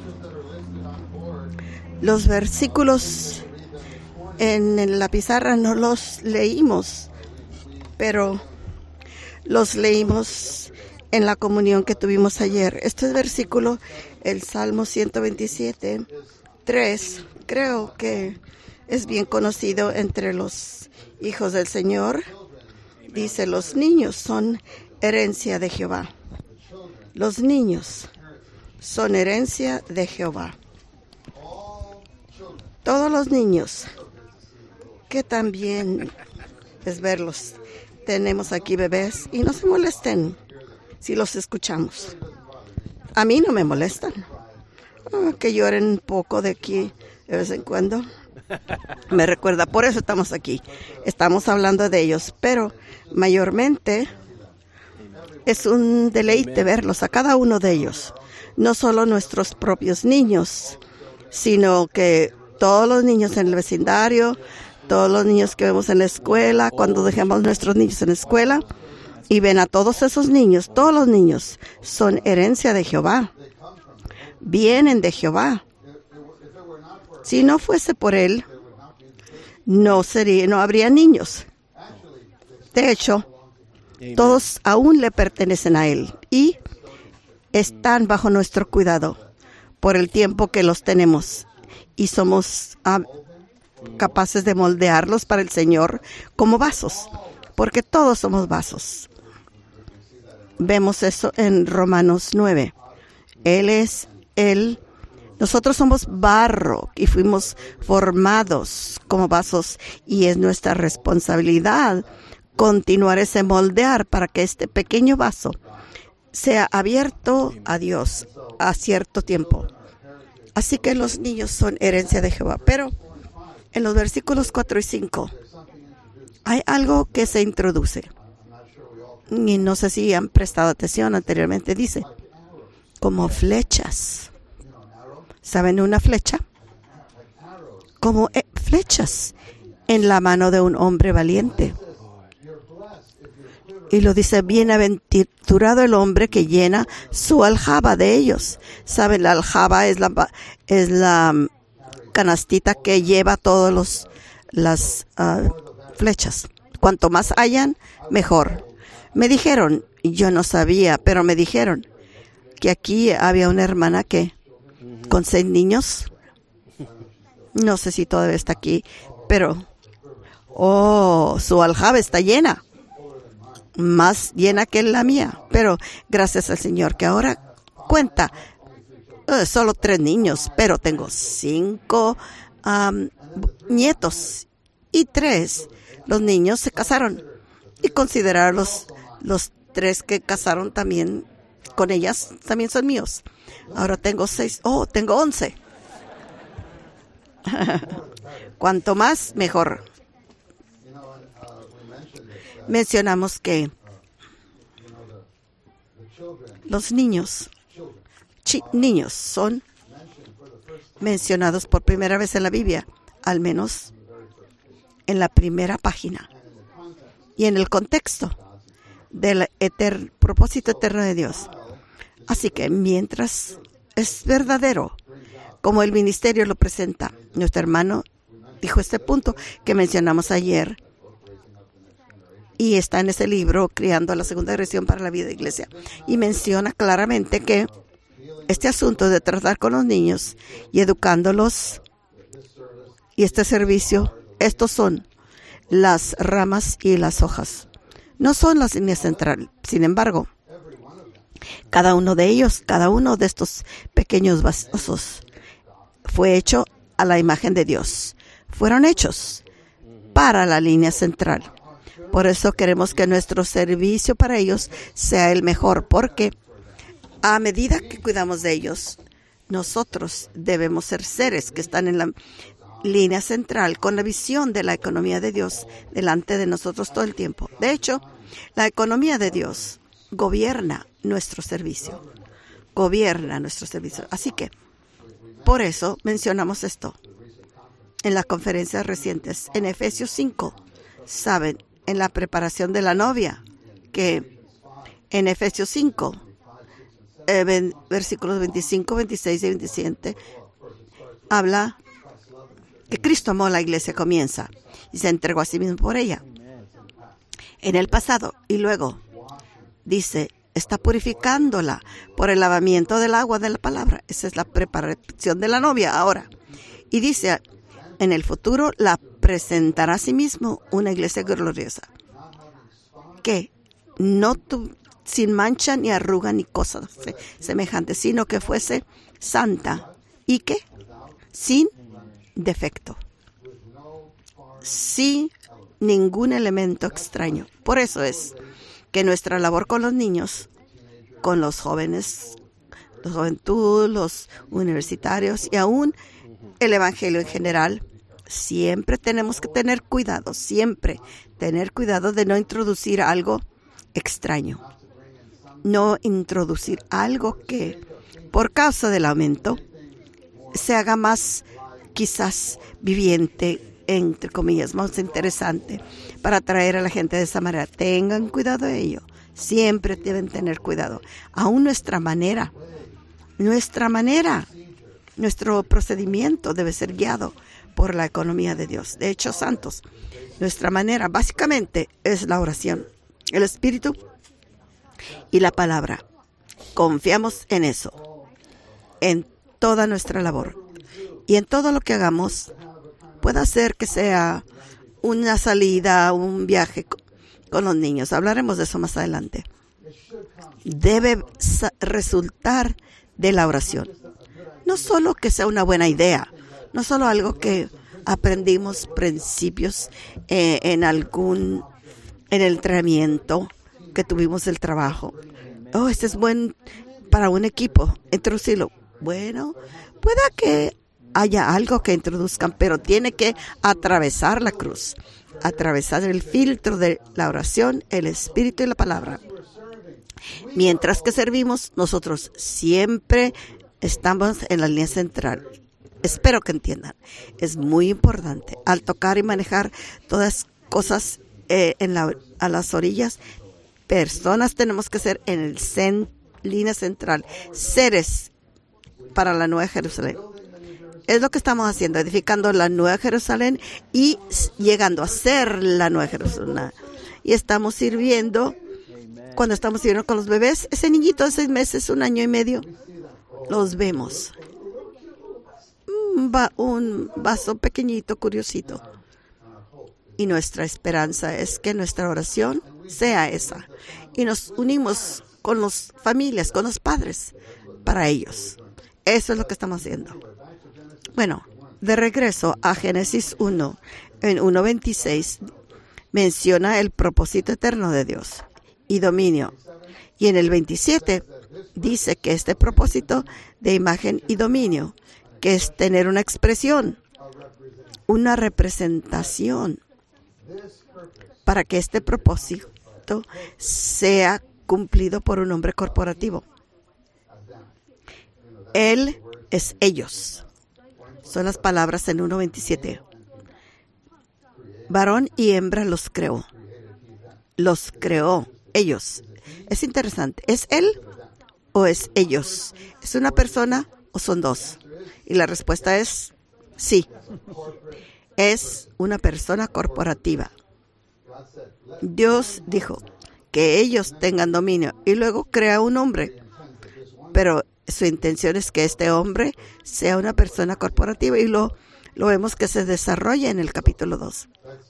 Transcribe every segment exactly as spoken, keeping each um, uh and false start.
Los versículos en, en la pizarra no los leímos, pero los leímos en la comunión que tuvimos ayer. Este versículo, el Salmo ciento veintisiete, tres, creo que es bien conocido entre los hijos del Señor. Dice, los niños son herencia de Jehová. Los niños son herencia de Jehová. Todos los niños, que también es verlos. Tenemos aquí bebés y no se molesten si los escuchamos. A mí no me molestan. Oh, que lloren un poco de aquí de vez en cuando. Me recuerda, por eso estamos aquí. Estamos hablando de ellos, pero mayormente es un deleite verlos a cada uno de ellos. No solo nuestros propios niños, sino que todos los niños en el vecindario, todos los niños que vemos en la escuela, cuando dejamos nuestros niños en la escuela, y ven a todos esos niños, todos los niños son herencia de Jehová. Vienen de Jehová. Si no fuese por Él, no sería, no habría niños. De hecho, todos aún le pertenecen a Él y están bajo nuestro cuidado por el tiempo que los tenemos y somos uh, capaces de moldearlos para el Señor como vasos, porque todos somos vasos. Vemos eso en Romanos nueve. Él es Él. Nosotros somos barro y fuimos formados como vasos y es nuestra responsabilidad continuar ese moldear para que este pequeño vaso sea abierto a Dios a cierto tiempo. Así que los niños son herencia de Jehová. Pero en los versículos cuatro y cinco hay algo que se introduce. Y no sé si han prestado atención anteriormente. Dice, como flechas. ¿Saben una flecha? Como eh, flechas en la mano de un hombre valiente. Y lo dice, bienaventurado el hombre que llena su aljaba de ellos. ¿Saben? La aljaba es la, es la canastita que lleva todas los, las uh, flechas. Cuanto más hayan, mejor. Me dijeron, yo no sabía, pero me dijeron que aquí había una hermana que con seis niños, no sé si todavía está aquí, pero oh, su aljaba está llena, más llena que la mía, pero gracias al Señor que ahora cuenta, uh, solo tres niños, pero tengo cinco um, nietos y tres, los niños se casaron y considerar los, los tres que casaron también con ellas, también son míos. Ahora tengo seis, oh, tengo once. Cuanto más, mejor. Mencionamos que los niños, chi, niños son mencionados por primera vez en la Biblia, al menos en la primera página y en el contexto del eter, propósito eterno de Dios. Así que mientras es verdadero, como el ministerio lo presenta, nuestro hermano dijo este punto que mencionamos ayer y está en ese libro, Criando la Segunda Generación para la Vida de Iglesia, y menciona claramente que este asunto de tratar con los niños y educándolos y este servicio, estos son las ramas y las hojas. No son las líneas centrales. Sin embargo, cada uno de ellos, cada uno de estos pequeños vasos fue hecho a la imagen de Dios. Fueron hechos para la línea central. Por eso queremos que nuestro servicio para ellos sea el mejor, porque a medida que cuidamos de ellos, nosotros debemos ser seres que están en la línea central con la visión de la economía de Dios delante de nosotros todo el tiempo. De hecho, la economía de Dios gobierna nuestro servicio. Gobierna nuestro servicio. Así que, por eso mencionamos esto en las conferencias recientes. En Efesios cinco, saben, en la preparación de la novia, que en Efesios cinco eh, ven, versículos veinticinco, veintiséis y veintisiete, habla que Cristo amó a la iglesia, comienza, y se entregó a sí mismo por ella. En el pasado, y luego dice, está purificándola por el lavamiento del agua de la palabra. Esa es la preparación de la novia ahora. Y dice, en el futuro la presentará a sí mismo una iglesia gloriosa, que no tu, sin mancha ni arruga ni cosas semejantes, sino que fuese santa y que sin defecto, sin ningún elemento extraño. Por eso es que nuestra labor con los niños, con los jóvenes, los juventud, los universitarios y aún el evangelio en general, siempre tenemos que tener cuidado, siempre tener cuidado de no introducir algo extraño, no introducir algo que por causa del aumento se haga más quizás viviente, entre comillas, más interesante para atraer a la gente de esa manera. Tengan cuidado de ello. Siempre deben tener cuidado. Aún nuestra manera, nuestra manera, nuestro procedimiento debe ser guiado por la economía de Dios. De hecho, santos, nuestra manera básicamente es la oración, el Espíritu y la palabra. Confiamos en eso, en toda nuestra labor y en todo lo que hagamos. Puede ser que sea una salida, un viaje con los niños. Hablaremos de eso más adelante. Debe resultar de la oración. No solo que sea una buena idea, no solo algo que aprendimos principios eh, en algún, en el entrenamiento que tuvimos el trabajo. Oh, este es buen para un equipo, introducirlo. Bueno, pueda que haya algo que introduzcan, pero tiene que atravesar la cruz, atravesar el filtro de la oración, el Espíritu y la palabra. Mientras que servimos, nosotros siempre estamos en la línea central. Espero que entiendan. Es muy importante al tocar y manejar todas cosas eh, en la, a las orillas. Personas tenemos que ser en el cen, línea central, seres para la Nueva Jerusalén. Es lo que estamos haciendo, edificando la Nueva Jerusalén y llegando a ser la Nueva Jerusalén. Y estamos sirviendo, cuando estamos sirviendo con los bebés, ese niñito de seis meses, un año y medio, los vemos. Un, va, un vaso pequeñito, curiosito. Y nuestra esperanza es que nuestra oración sea esa. Y nos unimos con las familias, con los padres, para ellos. Eso es lo que estamos haciendo. Bueno, de regreso a Génesis uno, en uno veintiséis, menciona el propósito eterno de Dios y dominio. Y en el veintisiete dice que este propósito de imagen y dominio, que es tener una expresión, una representación, para que este propósito sea cumplido por un hombre corporativo. Él es ellos. Son las palabras en uno veintisiete. Varón y hembra los creó. Los creó ellos. Es interesante. ¿Es él o es ellos? ¿Es una persona o son dos? Y la respuesta es sí. Es una persona corporativa. Dios dijo que ellos tengan dominio y luego crea un hombre. Pero su intención es que este hombre sea una persona corporativa y lo, lo vemos que se desarrolla en el capítulo dos.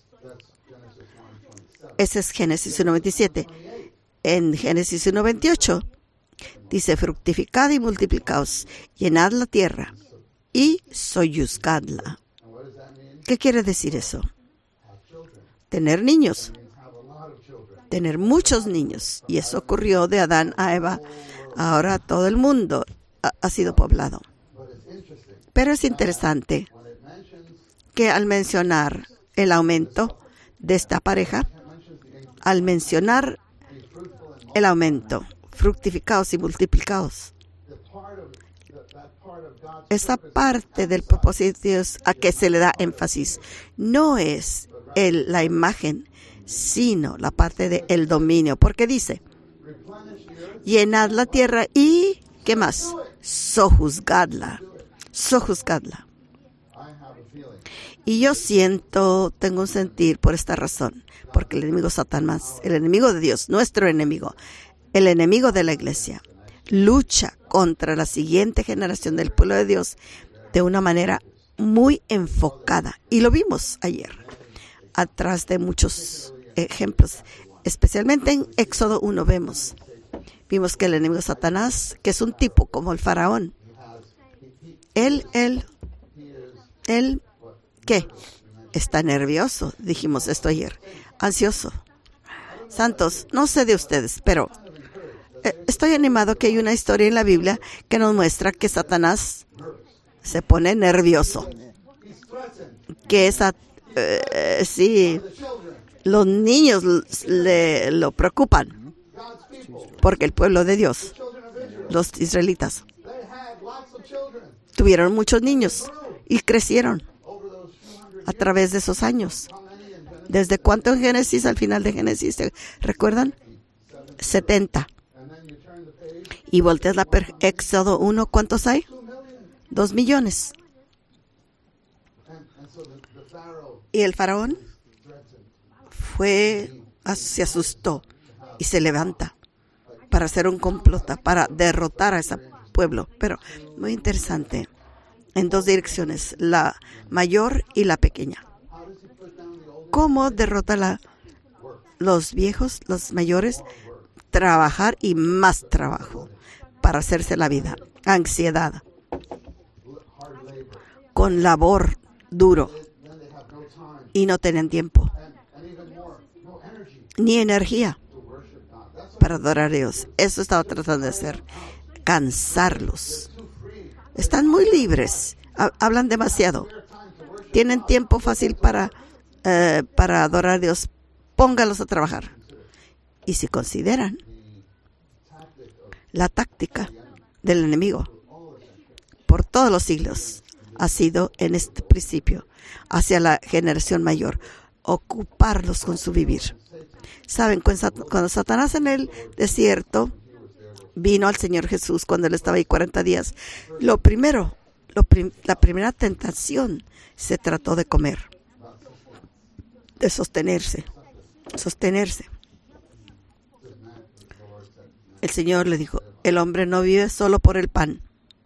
Ese es Génesis uno veintisiete. En Génesis uno veintiocho dice, fructificad y multiplicaos, llenad la tierra y soyuzgadla. ¿Qué quiere decir eso? Tener niños. Tener muchos niños. Y eso ocurrió de Adán a Eva. Ahora todo el mundo ha, ha sido poblado. Pero es interesante que al mencionar el aumento de esta pareja, al mencionar el aumento, fructificados y multiplicados, esa parte del propósito de Dios a que se le da énfasis no es el, la imagen, sino la parte del dominio, porque dice, llenad la tierra y ¿Qué más? Sojuzgadla. Sojuzgadla. Y yo siento, tengo un sentir por esta razón, porque el enemigo Satanás, el enemigo de Dios, nuestro enemigo, el enemigo de la iglesia, lucha contra la siguiente generación del pueblo de Dios de una manera muy enfocada. Y lo vimos ayer, atrás de muchos ejemplos, especialmente en Éxodo uno vemos. Vimos que el enemigo Satanás, que es un tipo como el faraón, él, él, él, ¿qué? Está nervioso, dijimos esto ayer, ansioso. Santos, no sé de ustedes, pero eh, estoy animado que hay una historia en la Biblia que nos muestra que Satanás se pone nervioso. Que esa, eh, sí, los niños le lo preocupan, porque el pueblo de Dios, los israelitas, tuvieron muchos niños y crecieron a través de esos años. ¿Desde cuánto en Génesis al final de Génesis? ¿Recuerdan? setenta. Y volteas la per- Éxodo uno, ¿cuántos hay? Dos millones. Y el faraón fue, se asustó y se levanta para hacer un complot, para derrotar a ese pueblo. Pero muy interesante, en dos direcciones, la mayor y la pequeña. ¿Cómo derrota la, los viejos, los mayores? Trabajar y más trabajo para hacerse la vida. Ansiedad. Con labor duro. Y no tenían tiempo. Ni energía para adorar a Dios. Eso estaba tratando de hacer. Cansarlos. Están muy libres. Hablan demasiado. Tienen tiempo fácil para, eh, para adorar a Dios. Póngalos a trabajar. Y si consideran la táctica del enemigo por todos los siglos ha sido en este principio hacia la generación mayor, ocuparlos con su vivir. Saben, cuando Satanás en el desierto vino al Señor Jesús, cuando él estaba ahí cuarenta días, lo primero, lo prim- la primera tentación se trató de comer, de sostenerse, sostenerse. El Señor le dijo, el hombre no vive solo por el pan.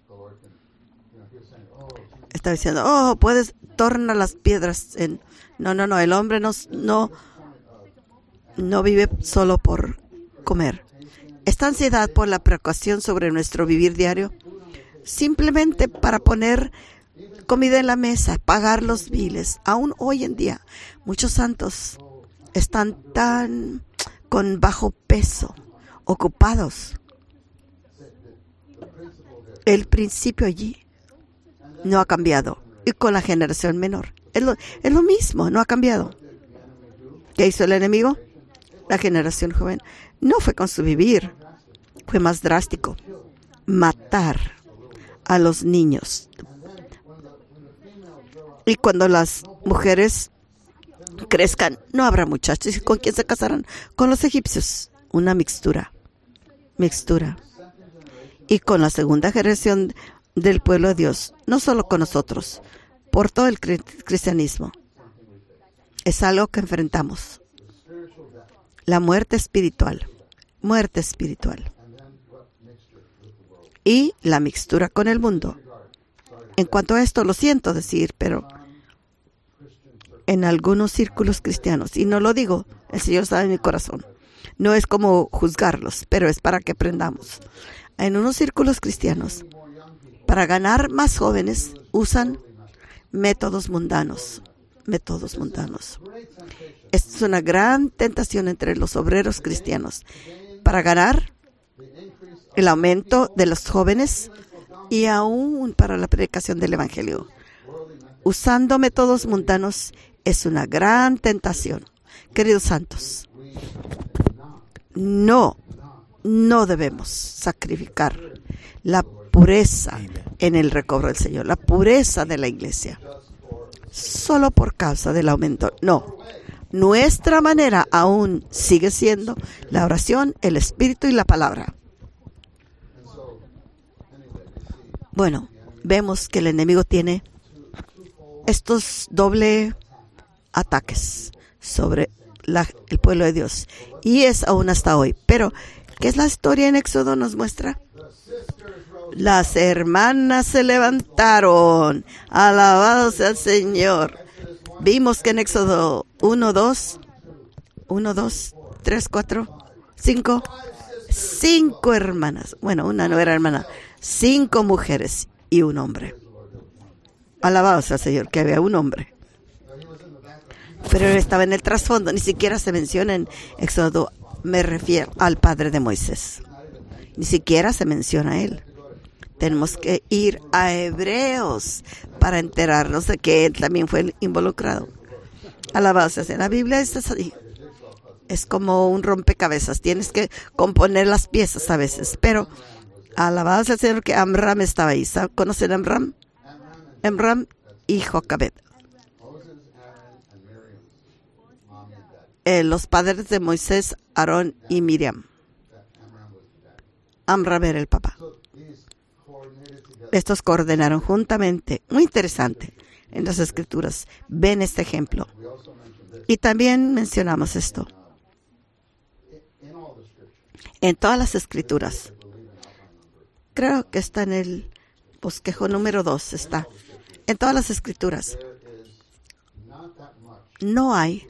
Estaba diciendo, oh, puedes tornar las piedras en... No, no, no, el hombre no, no, no vive solo por comer. Esta ansiedad por la preocupación sobre nuestro vivir diario, simplemente para poner comida en la mesa, pagar los biles. Aún hoy en día, muchos santos están tan con bajo peso, ocupados. El principio allí no ha cambiado. Y con la generación menor. Es lo, es lo mismo, no ha cambiado. ¿Qué hizo el enemigo? La generación joven no fue con su vivir. Fue más drástico. Matar a los niños. Y cuando las mujeres crezcan, no habrá muchachos. ¿Y con quién se casarán? Con los egipcios. Una mixtura. Mixtura. Y con la segunda generación del pueblo de Dios, no solo con nosotros, por todo el cristianismo. Es algo que enfrentamos. La muerte espiritual. Muerte espiritual. Y la mixtura con el mundo. En cuanto a esto, lo siento decir, pero en algunos círculos cristianos, y no lo digo, el Señor sabe en mi corazón, no es como juzgarlos, pero es para que aprendamos. En unos círculos cristianos, para ganar más jóvenes, usan métodos mundanos. Métodos mundanos. Esta es una gran tentación entre los obreros cristianos. Para ganar el aumento de los jóvenes y aún para la predicación del Evangelio. Usando métodos mundanos es una gran tentación. Queridos santos, no, no debemos sacrificar la pureza en el recobro del Señor, la pureza de la iglesia, solo por causa del aumento. No, nuestra manera aún sigue siendo la oración, el Espíritu y la palabra. Bueno, vemos que el enemigo tiene estos doble ataques sobre la, el pueblo de Dios. Y es aún hasta hoy. Pero, ¿qué es la historia en Éxodo nos muestra? Las hermanas se levantaron. Alabado sea el Señor. Vimos que en Éxodo uno, dos, uno, dos, tres, cuatro, cinco, cinco hermanas. Bueno, una no era hermana. Cinco mujeres y un hombre. Alabado sea el Señor, que había un hombre. Pero él estaba en el trasfondo. Ni siquiera se menciona en Éxodo. Me refiero al padre de Moisés. Ni siquiera se menciona a él. Tenemos que ir a Hebreos para enterarnos de que él también fue involucrado. Alabado sea el Señor. La Biblia es así. Es como un rompecabezas. Tienes que componer las piezas a veces. Pero alabado sea el Señor que Amram estaba ahí. ¿Conocen a Amram? Amram y Jocabed. Eh, los padres de Moisés, Aarón y Miriam. Amram era el papá. Estos coordinaron juntamente. Muy interesante. En las Escrituras ven este ejemplo. Y también mencionamos esto. En todas las Escrituras. Creo que está en el bosquejo número dos. Está. En todas las Escrituras. No hay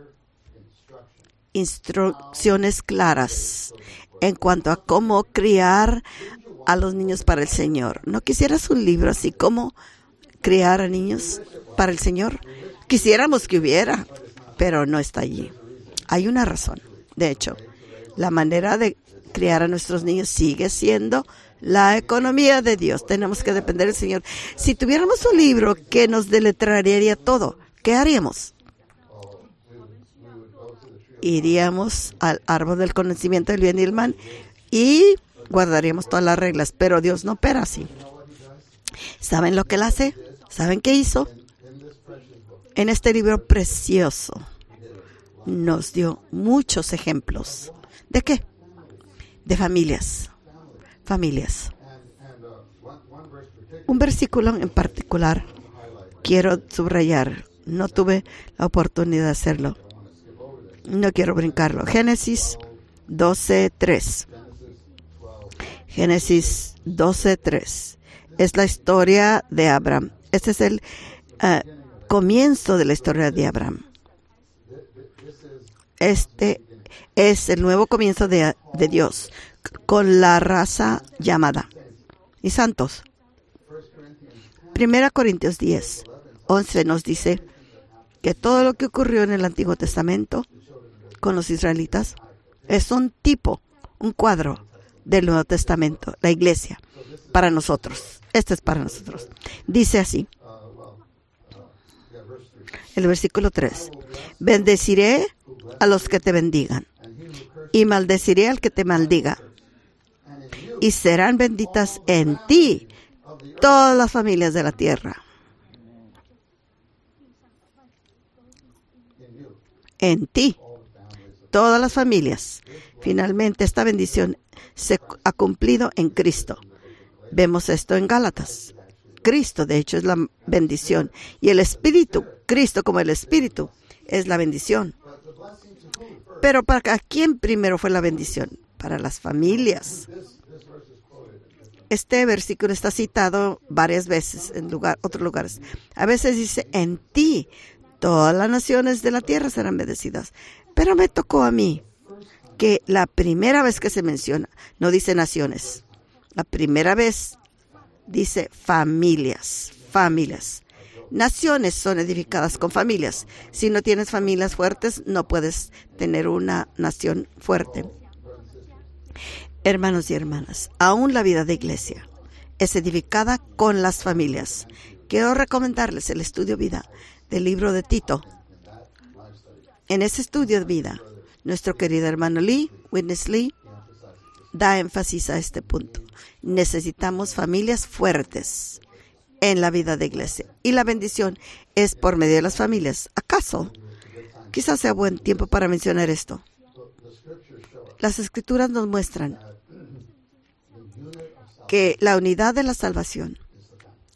instrucciones claras en cuanto a cómo criar a los niños para el Señor. ¿No quisieras un libro así como criar a niños para el Señor? Quisiéramos que hubiera, pero no está allí. Hay una razón. De hecho, la manera de criar a nuestros niños sigue siendo la economía de Dios. Tenemos que depender del Señor. Si tuviéramos un libro que nos deletraría todo, ¿qué haríamos? Iríamos al árbol del conocimiento del bien y el mal y guardaríamos todas las reglas, pero Dios no opera así. ¿Saben lo que Él hace? ¿Saben qué hizo? En este libro precioso nos dio muchos ejemplos. ¿De qué? De familias. Familias. Un versículo en particular quiero subrayar. No tuve la oportunidad de hacerlo. No quiero brincarlo. Génesis doce tres. Génesis doce tres. Es la historia de Abraham. Este es el uh, comienzo de la historia de Abraham. Este es el nuevo comienzo de, de Dios con la raza llamada y santos. Primera Corintios diez, once nos dice que todo lo que ocurrió en el Antiguo Testamento con los israelitas es un tipo, un cuadro del Nuevo Testamento, la iglesia, para nosotros. Este es para nosotros. Dice así, el versículo tres, bendeciré a los que te bendigan y maldeciré al que te maldiga. Y serán benditas en ti todas las familias de la tierra. En ti, todas las familias. Finalmente, esta bendición se ha cumplido en Cristo. Vemos esto en Gálatas. Cristo, de hecho, es la bendición. Y el Espíritu, Cristo como el Espíritu, es la bendición. Pero ¿para quién primero fue la bendición? Para las familias. Este versículo está citado varias veces en lugar, otros lugares. A veces dice, en ti todas las naciones de la tierra serán bendecidas. Pero me tocó a mí que la primera vez que se menciona, no dice naciones. La primera vez dice familias, familias. Naciones son edificadas con familias. Si no tienes familias fuertes, no puedes tener una nación fuerte. Hermanos y hermanas, aún la vida de iglesia es edificada con las familias. Quiero recomendarles el estudio vida del libro de Tito. En ese estudio de vida, nuestro querido hermano Lee, Witness Lee, da énfasis a este punto. Necesitamos familias fuertes en la vida de iglesia. Y la bendición es por medio de las familias. ¿Acaso? Quizás sea buen tiempo para mencionar esto. Las Escrituras nos muestran que la unidad de la salvación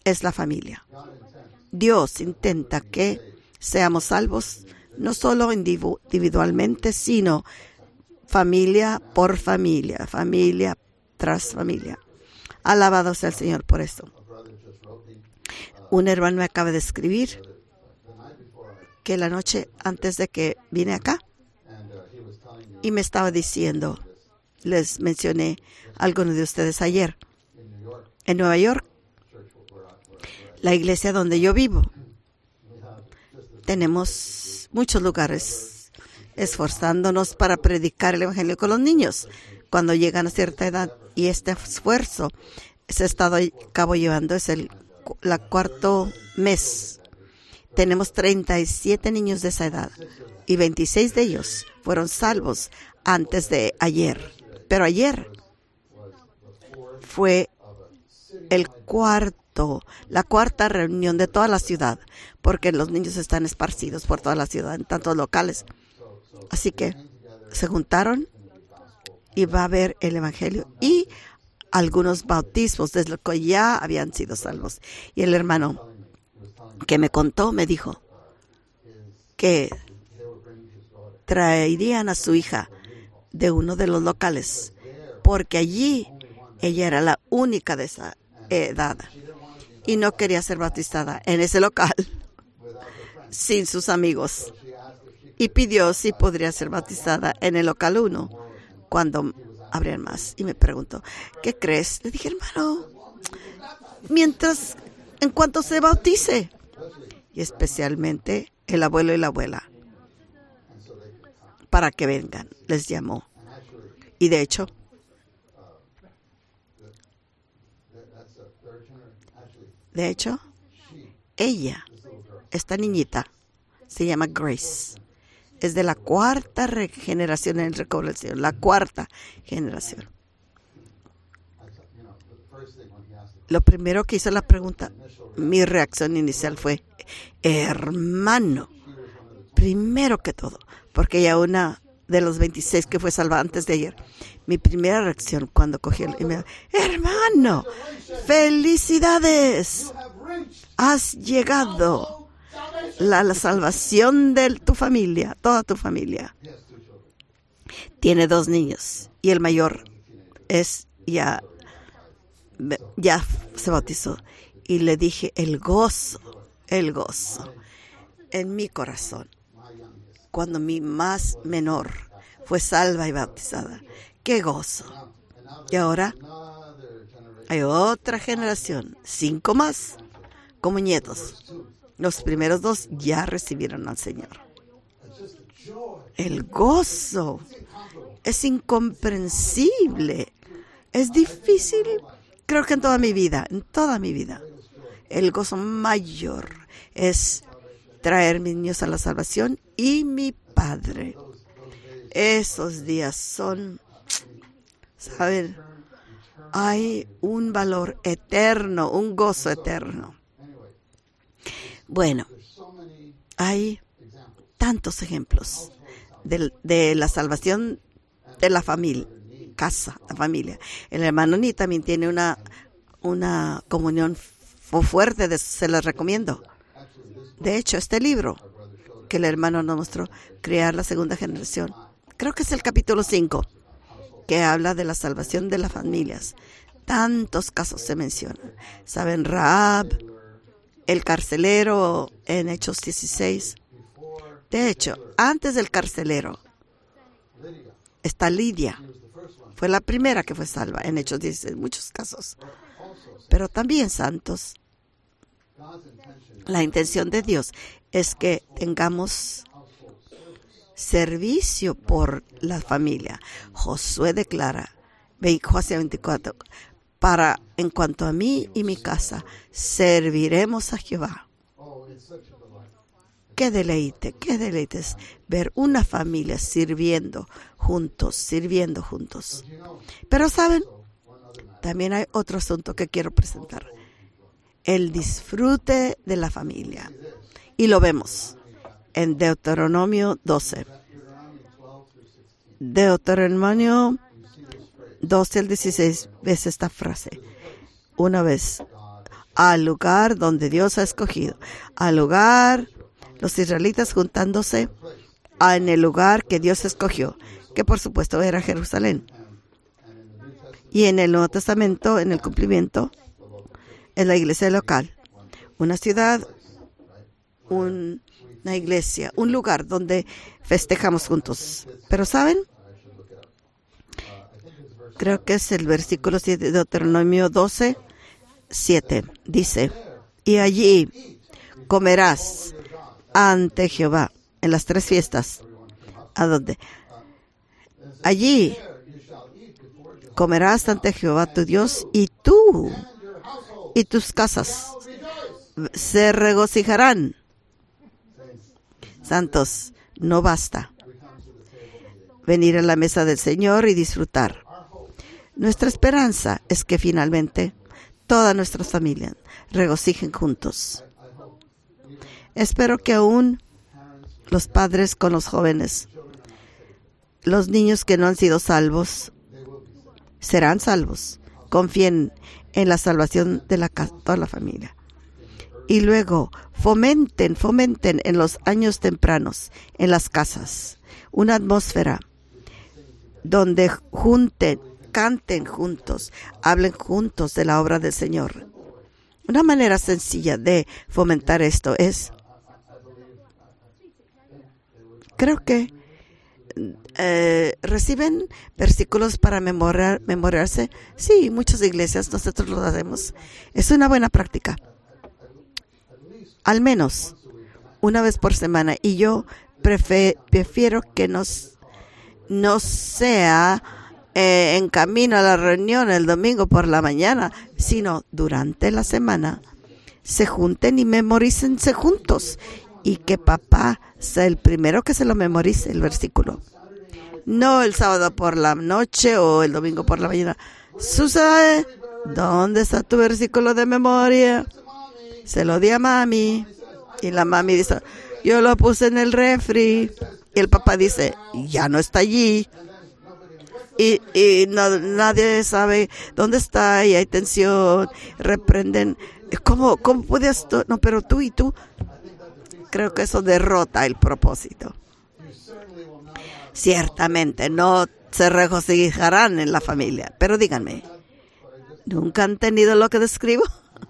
es la familia. Dios intenta que seamos salvos no solo individualmente, sino familia por familia, familia tras familia. Alabado sea el Señor por eso. Un hermano me acaba de escribir que la noche antes de que vine acá y me estaba diciendo, les mencioné a algunos de ustedes ayer, en Nueva York, la iglesia donde yo vivo, tenemos muchos lugares esforzándonos para predicar el evangelio con los niños cuando llegan a cierta edad, y este esfuerzo se ha estado a cabo llevando es el la cuarto mes. Tenemos treinta y siete niños de esa edad y veintiséis de ellos fueron salvos antes de ayer. Pero ayer fue el cuarto, la cuarta reunión de toda la ciudad, porque los niños están esparcidos por toda la ciudad en tantos locales. Así que se juntaron y va a haber el evangelio y algunos bautismos desde los que ya habían sido salvos. Y el hermano que me contó me dijo que traerían a su hija de uno de los locales, porque allí ella era la única de esa edad y no quería ser bautizada en ese local sin sus amigos, y pidió si podría ser bautizada en el local uno cuando habrían más. Y me preguntó, ¿qué crees? Le dije, hermano, mientras, en cuanto se bautice, y especialmente el abuelo y la abuela, para que vengan, les llamó. Y de hecho, de hecho, ella, esta niñita, se llama Grace. Es de la cuarta generación en el recobro del Señor, la cuarta generación. Lo primero que hizo la pregunta, mi reacción inicial fue, hermano, primero que todo, porque ella una de los veintiséis que fue salvada antes de ayer, mi primera reacción cuando cogí el email, hermano, felicidades, has llegado. La, la salvación de tu familia, toda tu familia. Tiene dos niños y el mayor es ya, ya se bautizó. Y le dije el gozo, el gozo en mi corazón cuando mi más menor fue salva y bautizada. ¡Qué gozo! Y ahora hay otra generación, cinco más, como nietos. Los primeros dos ya recibieron al Señor. El gozo es incomprensible. Es difícil. Creo que en toda mi vida, en toda mi vida, el gozo mayor es traer mis niños a la salvación y mi Padre. Esos días son, ¿saben? Hay un valor eterno, un gozo eterno. Bueno, hay tantos ejemplos de, de la salvación de la familia, casa, la familia. El hermano Ni también tiene una, una comunión fuerte, de, se las recomiendo. De hecho, este libro que el hermano nos mostró, Crear la Segunda Generación, creo que es el capítulo cinco, que habla de la salvación de las familias. Tantos casos se mencionan. ¿Saben? Rahab, el carcelero en Hechos dieciséis. De hecho, antes del carcelero está Lidia. Fue la primera que fue salva en Hechos dieciséis, en muchos casos. Pero también santos. La intención de Dios es que tengamos servicio por la familia. Josué declara, Josué veinticuatro, para, en cuanto a mí y mi casa, serviremos a Jehová. Qué deleite, qué deleite es ver una familia sirviendo juntos, sirviendo juntos. Pero saben, también hay otro asunto que quiero presentar. El disfrute de la familia. Y lo vemos en Deuteronomio doce. Deuteronomio doce al dieciséis, ves esta frase. Una vez, al lugar donde Dios ha escogido. Al lugar, los israelitas juntándose en el lugar que Dios escogió, que por supuesto era Jerusalén. Y en el Nuevo Testamento, en el cumplimiento, es la iglesia local. Una ciudad, un, una iglesia, un lugar donde festejamos juntos. Pero ¿saben? Creo que es el versículo siete de Deuteronomio doce, siete. Dice, y allí comerás ante Jehová en las tres fiestas. ¿A dónde? Allí comerás ante Jehová tu Dios, y tú y tus casas se regocijarán. Santos, no basta venir a la mesa del Señor y disfrutar. Nuestra esperanza es que finalmente todas nuestras familias regocijen juntos. Espero que aún los padres con los jóvenes, los niños que no han sido salvos, serán salvos. Confíen en la salvación de la, toda la familia. Y luego, fomenten, fomenten en los años tempranos, en las casas, una atmósfera donde junten, canten juntos, hablen juntos de la obra del Señor. Una manera sencilla de fomentar esto es, creo que eh, reciben versículos para memorar, memoriarse. Sí, muchas iglesias, nosotros lo hacemos. Es una buena práctica. Al menos una vez por semana. Y yo prefe, prefiero que nos, no sea eh, en camino a la reunión el domingo por la mañana, sino durante la semana. Se junten y memorícense juntos. Y que papá sea el primero que se lo memorice el versículo. No el sábado por la noche o el domingo por la mañana. Susan, ¿dónde está tu versículo de memoria? Se lo di a mami. Y la mami dice, yo lo puse en el refri. Y el papá dice, ya no está allí. Y, y no, nadie sabe dónde está y hay tensión. Reprenden. ¿Cómo, cómo puedes tú? No, pero tú y tú. Creo que eso derrota el propósito. Ciertamente no se regocijarán en la familia. Pero díganme, ¿nunca han tenido lo que describo?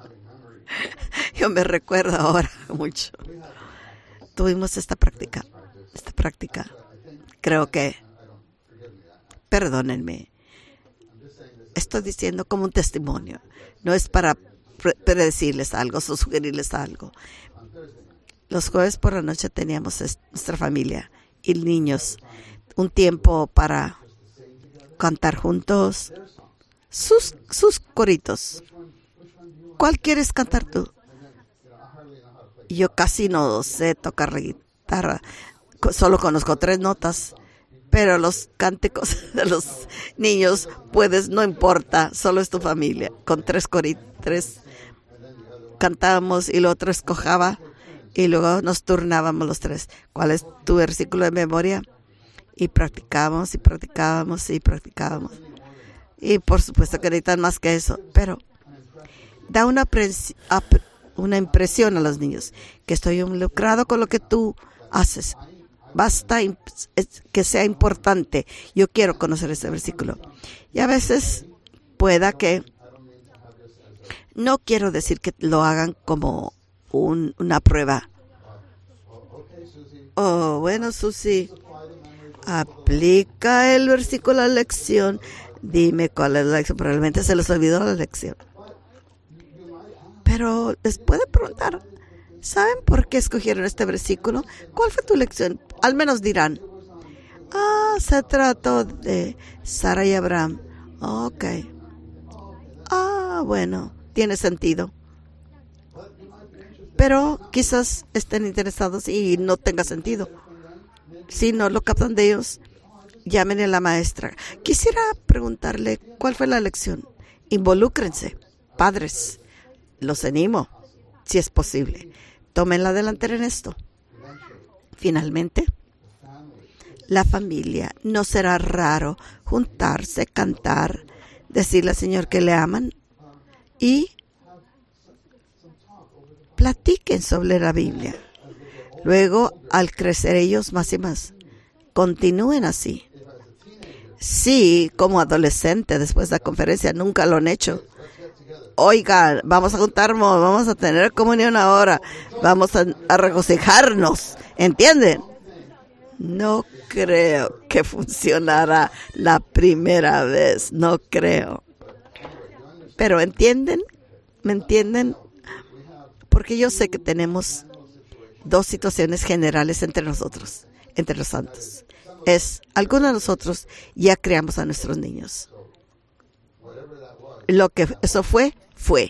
Yo me recuerdo ahora mucho. Tuvimos esta práctica. Esta práctica. Creo que, perdónenme, estoy diciendo como un testimonio. No es para pre- predecirles algo o sugerirles algo. Los jueves por la noche teníamos nuestra familia y niños un tiempo para cantar juntos sus, sus coritos. ¿Cuál quieres cantar tú? Yo casi no sé tocar la guitarra, solo conozco tres notas, pero los cánticos de los niños puedes, no importa, solo es tu familia. Con tres coritos, tres cantábamos y el otro escojaba. Y luego nos turnábamos los tres. ¿Cuál es tu versículo de memoria? Y practicábamos y practicábamos y practicábamos. Y por supuesto que necesitan más que eso. Pero da una, pres- una impresión a los niños que estoy involucrado con lo que tú haces. Basta imp- que sea importante. Yo quiero conocer ese versículo. Y a veces pueda que, no quiero decir que lo hagan como Un, una prueba. Oh, bueno, Susi, aplica el versículo a la lección. Dime cuál es la lección. Probablemente se les olvidó la lección. Pero les puede preguntar, ¿saben por qué escogieron este versículo? ¿Cuál fue tu lección? Al menos dirán, ah, se trató de Sara y Abraham. Ok. Ah, bueno, tiene sentido. Pero quizás estén interesados y no tenga sentido. Si no lo captan de ellos, llamen a la maestra. Quisiera preguntarle cuál fue la lección. Involúcrense, padres. Los animo, si es posible. Tomen la delantera en esto. Finalmente, la familia no será raro juntarse, cantar, decirle al Señor que le aman y Platiquen sobre la Biblia. Luego, al crecer ellos más y más, continúen así. Sí, como adolescente, después de la conferencia, nunca lo han hecho. Oigan, vamos a juntarnos, vamos a tener comunión ahora, vamos a, a regocijarnos, ¿entienden? No creo que funcionará la primera vez, no creo. Pero ¿entienden? ¿Me entienden? Porque yo sé que tenemos dos situaciones generales entre nosotros, entre los santos. Es, algunos de nosotros ya criamos a nuestros niños. Lo que eso fue, fue.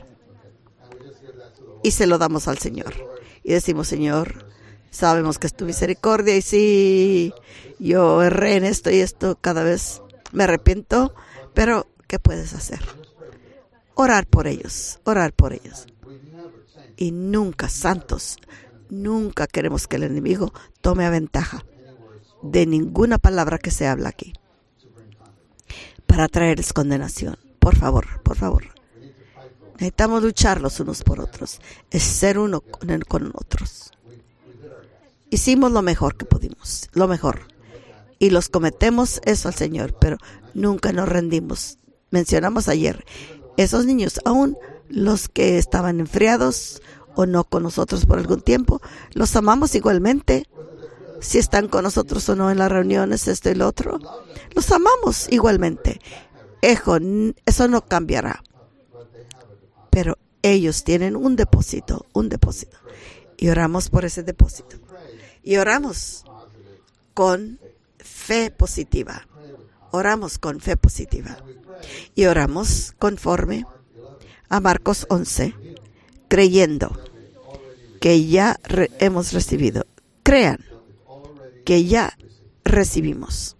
Y se lo damos al Señor. Y decimos, Señor, sabemos que es tu misericordia y sí, yo erré en esto y esto, cada vez me arrepiento, pero ¿qué puedes hacer? Orar por ellos, orar por ellos. Y nunca, santos, nunca queremos que el enemigo tome a ventaja de ninguna palabra que se habla aquí para traerles condenación. Por favor, por favor. Necesitamos luchar los unos por otros. Es ser uno con, el, con otros. Hicimos lo mejor que pudimos, lo mejor. Y los cometemos eso al Señor, pero nunca nos rendimos. Mencionamos ayer, esos niños, aún los que estaban enfriados o no con nosotros por algún tiempo, los amamos igualmente. Si están con nosotros o no en las reuniones, esto y lo otro, los amamos igualmente. Ejo, eso no cambiará. Pero ellos tienen un depósito, un depósito. Y oramos por ese depósito. Y oramos con fe positiva. Oramos con fe positiva. Y oramos conforme a Marcos once, creyendo que ya re- hemos recibido. Crean que ya recibimos.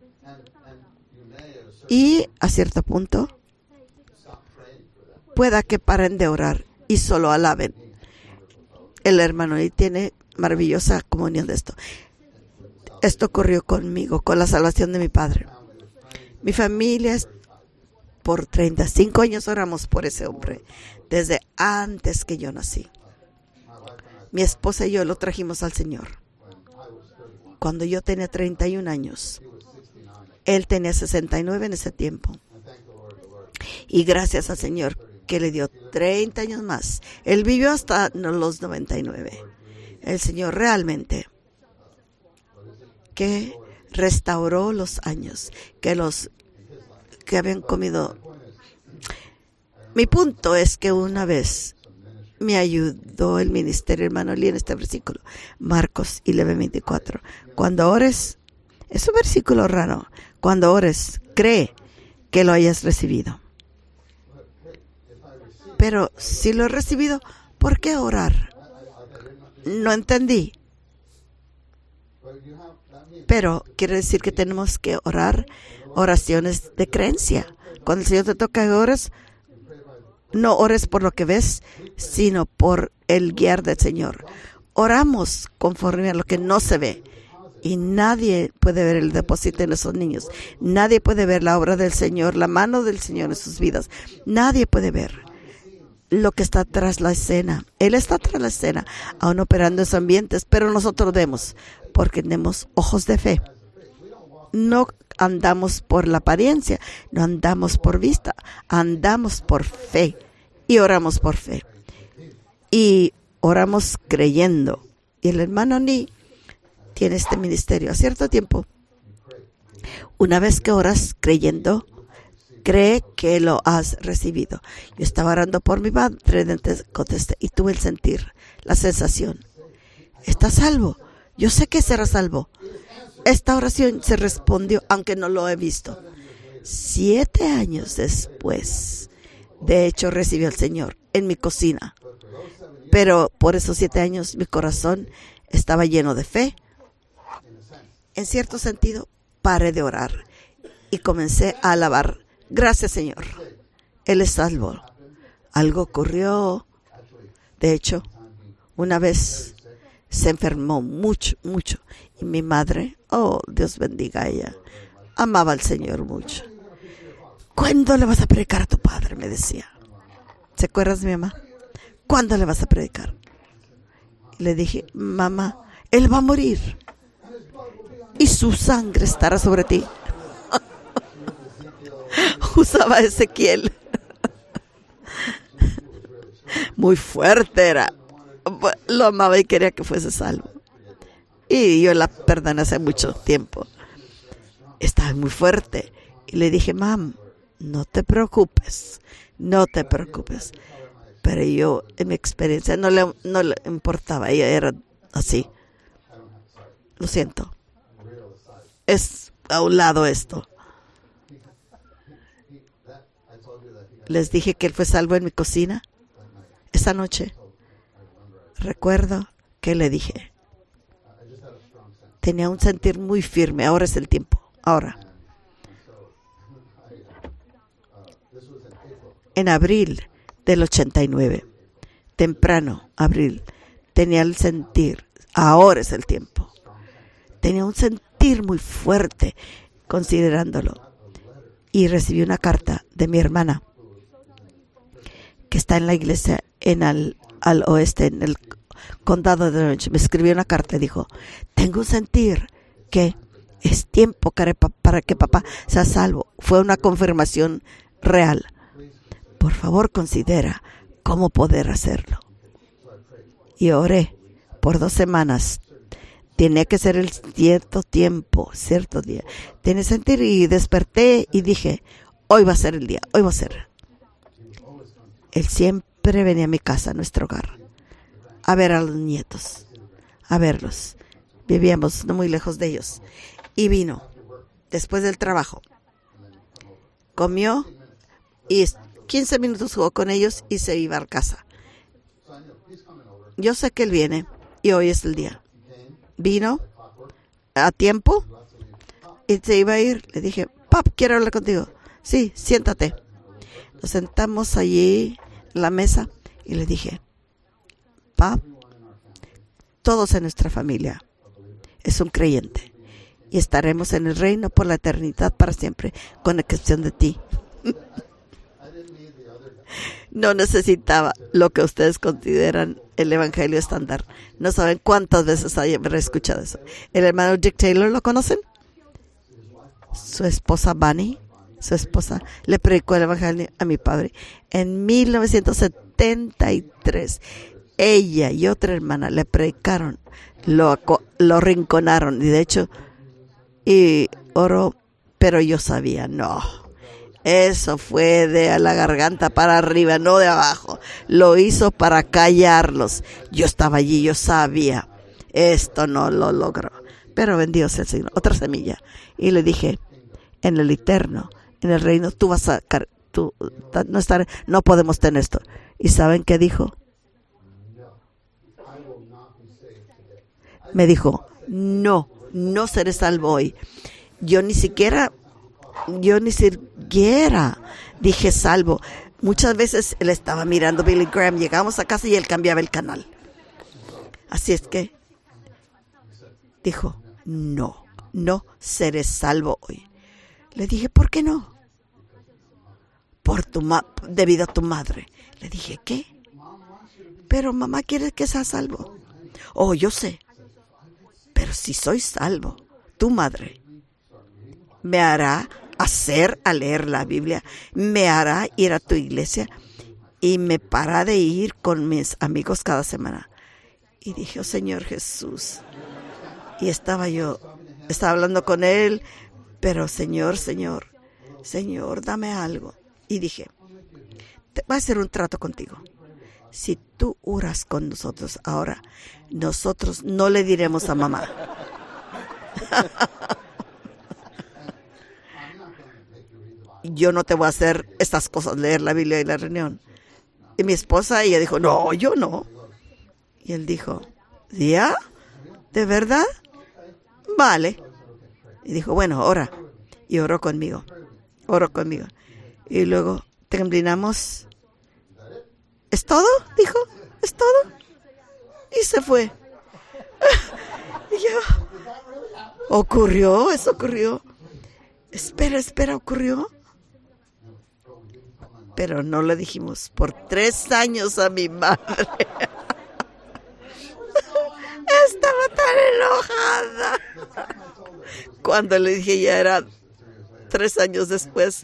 Y a cierto punto, pueda que paren de orar y solo alaben. El hermano y tiene maravillosa comunión de esto. Esto ocurrió conmigo, con la salvación de mi padre. Mi familia, es, por treinta y cinco años oramos por ese hombre, desde antes que yo nací. Mi esposa y yo lo trajimos al Señor cuando yo tenía treinta y un años. Él tenía sesenta y nueve en ese tiempo. Y gracias al Señor que le dio treinta años más. Él vivió hasta los noventa y nueve. El Señor realmente que restauró los años que los que habían comido. Mi punto es que una vez me ayudó el ministerio, hermano Lee, en este versículo, Marcos once veinticuatro. Cuando ores, es un versículo raro. Cuando ores, cree que lo hayas recibido. Pero si lo he recibido, ¿por qué orar? No entendí. Pero quiere decir que tenemos que orar oraciones de creencia. Cuando el Señor te toca que ores, no ores por lo que ves, sino por el guiar del Señor. Oramos conforme a lo que no se ve. Y nadie puede ver el depósito en esos niños. Nadie puede ver la obra del Señor, la mano del Señor en sus vidas. Nadie puede ver lo que está tras la escena. Él está tras la escena, aún operando en esos ambientes, pero nosotros vemos, porque tenemos ojos de fe. No andamos por la apariencia, no andamos por vista, andamos por fe y oramos por fe. Y oramos creyendo. Y el hermano Ni tiene este ministerio a cierto tiempo. Una vez que oras creyendo, cree que lo has recibido. Yo estaba orando por mi madre, contesté, y tuve el sentir, la sensación. ¿Estás salvo? Yo sé que serás salvo. Esta oración se respondió, aunque no lo he visto. Siete años después, de hecho, recibí al Señor en mi cocina. Pero por esos siete años, mi corazón estaba lleno de fe. En cierto sentido, paré de orar y comencé a alabar. Gracias, Señor. Él es salvo. Algo ocurrió. De hecho, una vez se enfermó mucho, mucho. Y mi madre, oh, Dios bendiga a ella, amaba al Señor mucho. ¿Cuándo le vas a predicar a tu padre?, me decía. ¿Se acuerdas, mi mamá? ¿Cuándo le vas a predicar? Le dije, mamá, él va a morir y su sangre estará sobre ti. Usaba Ezequiel. Muy fuerte era. Lo amaba y quería que fuese salvo. Y yo la perdoné hace mucho tiempo. Estaba muy fuerte. Y le dije, mam, no te preocupes. No te preocupes. Pero yo, en mi experiencia, no le, no le importaba. Ella era así. Lo siento. Es a un lado esto. Les dije que él fue salvo en mi cocina. Esa noche. Recuerdo que le dije. Tenía un sentir muy firme. Ahora es el tiempo. Ahora. En abril del ochenta y nueve. Temprano, abril. Tenía el sentir. Ahora es el tiempo. Tenía un sentir muy fuerte considerándolo. Y recibí una carta de mi hermana que está en la iglesia en al, al oeste, en el condado de Orange. Me escribió una carta y dijo, tengo un sentir que es tiempo para que papá sea salvo. Fue una confirmación real. Por favor, considera cómo poder hacerlo. Y oré por dos semanas. Tenía que ser el cierto tiempo, cierto día. Tenía sentir y desperté y dije, hoy va a ser el día, hoy va a ser. Él siempre venía a mi casa, a nuestro hogar, a ver a los nietos, a verlos. Vivíamos no muy lejos de ellos. Y vino después del trabajo. Comió y quince minutos jugó con ellos y se iba a casa. Yo sé que él viene y hoy es el día. Vino a tiempo y se iba a ir. Le dije, pap, quiero hablar contigo. Sí, siéntate. Nos sentamos allí en la mesa y le dije, pap, todos en nuestra familia es un creyente y estaremos en el reino por la eternidad para siempre, con excepción de ti. No necesitaba lo que ustedes consideran el evangelio estándar. No saben cuántas veces habré escuchado eso. El hermano Dick Taylor, ¿lo conocen? Su esposa Bunny, su esposa, le predicó el evangelio a mi padre. En mil novecientos setenta y tres, ella y otra hermana le predicaron, lo, lo rinconaron. Y de hecho, y oró, pero yo sabía, no. Eso fue de la garganta para arriba, no de abajo. Lo hizo para callarlos. Yo estaba allí, yo sabía. Esto no lo logró. Pero bendito sea el Señor. Otra semilla. Y le dije, en el eterno, en el reino, tú vas a... Tú, no, estar, no podemos tener esto. ¿Y saben qué dijo? Me dijo, no, no seré salvo hoy. Yo ni siquiera... Yo ni siquiera dije salvo. Muchas veces él estaba mirando Billy Graham. Llegamos a casa y él cambiaba el canal. Así es que dijo, no, no seré salvo hoy. Le dije, ¿por qué no? Por tu ma- debido a tu madre. Le dije, ¿qué? Pero mamá quiere que sea salvo. Oh, yo sé. Pero si soy salvo, tu madre me hará hacer a leer la Biblia, me hará ir a tu iglesia y me para de ir con mis amigos cada semana. Y dije, oh Señor Jesús. Y estaba yo, estaba hablando con él, pero Señor, Señor, Señor, dame algo. Y dije, te voy a hacer un trato contigo. Si tú oras con nosotros ahora, nosotros no le diremos a mamá. Yo no te voy a hacer estas cosas, leer la Biblia y la reunión. Y mi esposa, ella dijo, no, yo no. Y él dijo, ¿ya? ¿De verdad? Vale. Y dijo, bueno, ora. Y oró conmigo. Oró conmigo. Y luego temblinamos. ¿Es todo? Dijo, ¿es todo? Y se fue. Y yo, ¿ocurrió? ¿Eso ocurrió? Espera, espera, ¿ocurrió? Pero no le dijimos por tres años a mi madre. tan enojada. Cuando le dije ya era tres años después,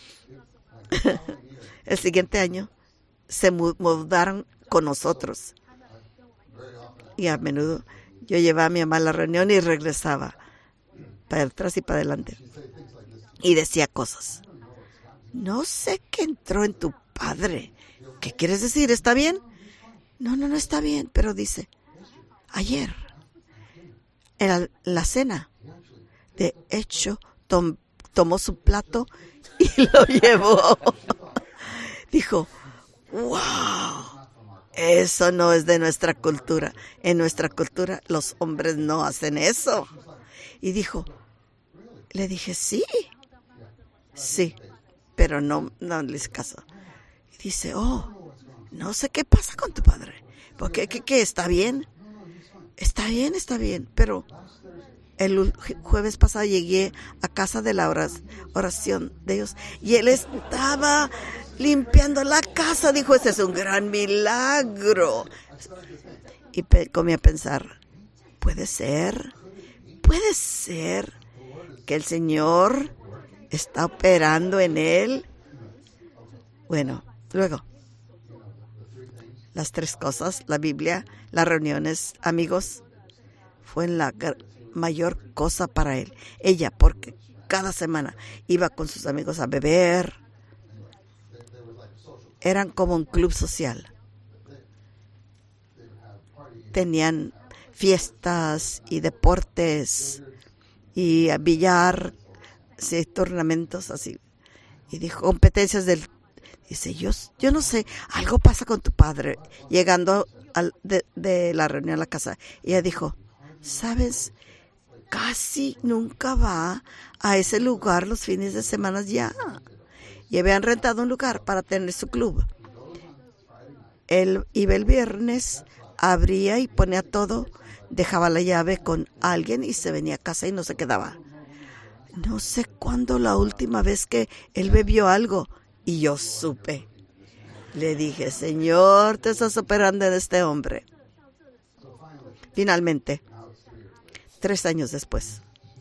el siguiente año se mudaron con nosotros. Y a menudo yo llevaba a mi mamá a la reunión y regresaba para atrás y para adelante. Y decía cosas. No sé qué entró en tu padre. ¿Qué quieres decir? ¿Está bien? No, no, no está bien. Pero dice, ayer, en la cena, de hecho, tom, tomó su plato y lo llevó. Dijo, wow, eso no es de nuestra cultura. En nuestra cultura los hombres no hacen eso. Y dijo, le dije, sí, sí, pero no, no le hice caso. Y dice, oh, no sé qué pasa con tu padre. ¿Por qué, qué, qué? ¿Está bien? Está bien, está bien, pero el jueves pasado llegué a casa de la oración de Dios y él estaba limpiando la casa. Dijo, este es un gran milagro. Y pe- comí a pensar, puede ser, puede ser que el Señor está operando en él. Bueno, luego, las tres cosas, la Biblia, las reuniones, amigos, fue la mayor cosa para él. Ella, porque cada semana iba con sus amigos a beber. Eran como un club social. Tenían fiestas y deportes y billar, sí, tornamentos así. Y dijo, competencias del... Dice, yo, yo no sé, algo pasa con tu padre. Llegando al, de, de la reunión a la casa, ella dijo, ¿sabes? Casi nunca va a ese lugar los fines de semana ya. Y habían rentado un lugar para tener su club. Él iba el viernes, abría y ponía todo, dejaba la llave con alguien y se venía a casa y no se quedaba. No sé cuándo la última vez que él bebió algo. Y yo supe. Le dije, Señor, te estás operando en este hombre. Finalmente, tres años después,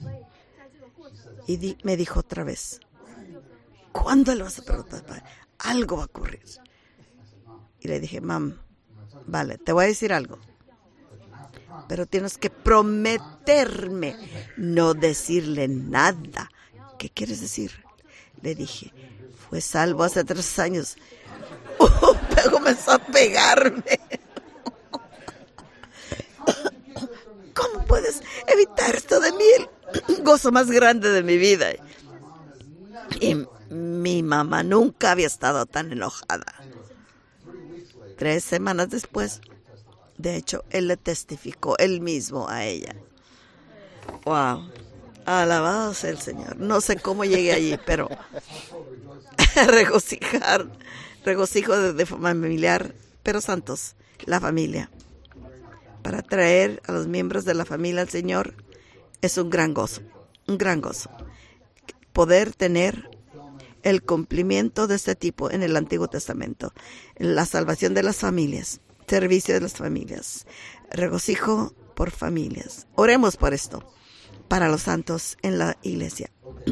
y di, me dijo otra vez, ¿cuándo le vas a preguntar? Algo va a ocurrir. Y le dije, mam, vale, te voy a decir algo, pero tienes que prometerme no decirle nada. ¿Qué quieres decir? Le dije, fue salvo hace tres años. Uh, pero comenzó a pegarme. ¿Cómo puedes evitar esto de mí? El gozo más grande de mi vida. Y mi mamá nunca había estado tan enojada. Tres semanas después, de hecho, él le testificó él mismo a ella. Wow. Alabado sea el Señor. No sé cómo llegué allí, pero regocijar, regocijo de, de familiar, pero santos, la familia. Para traer a los miembros de la familia al Señor es un gran gozo, un gran gozo. Poder tener el cumplimiento de este tipo en el Antiguo Testamento, la salvación de las familias, servicio de las familias, regocijo por familias. Oremos por esto, para los santos en la iglesia.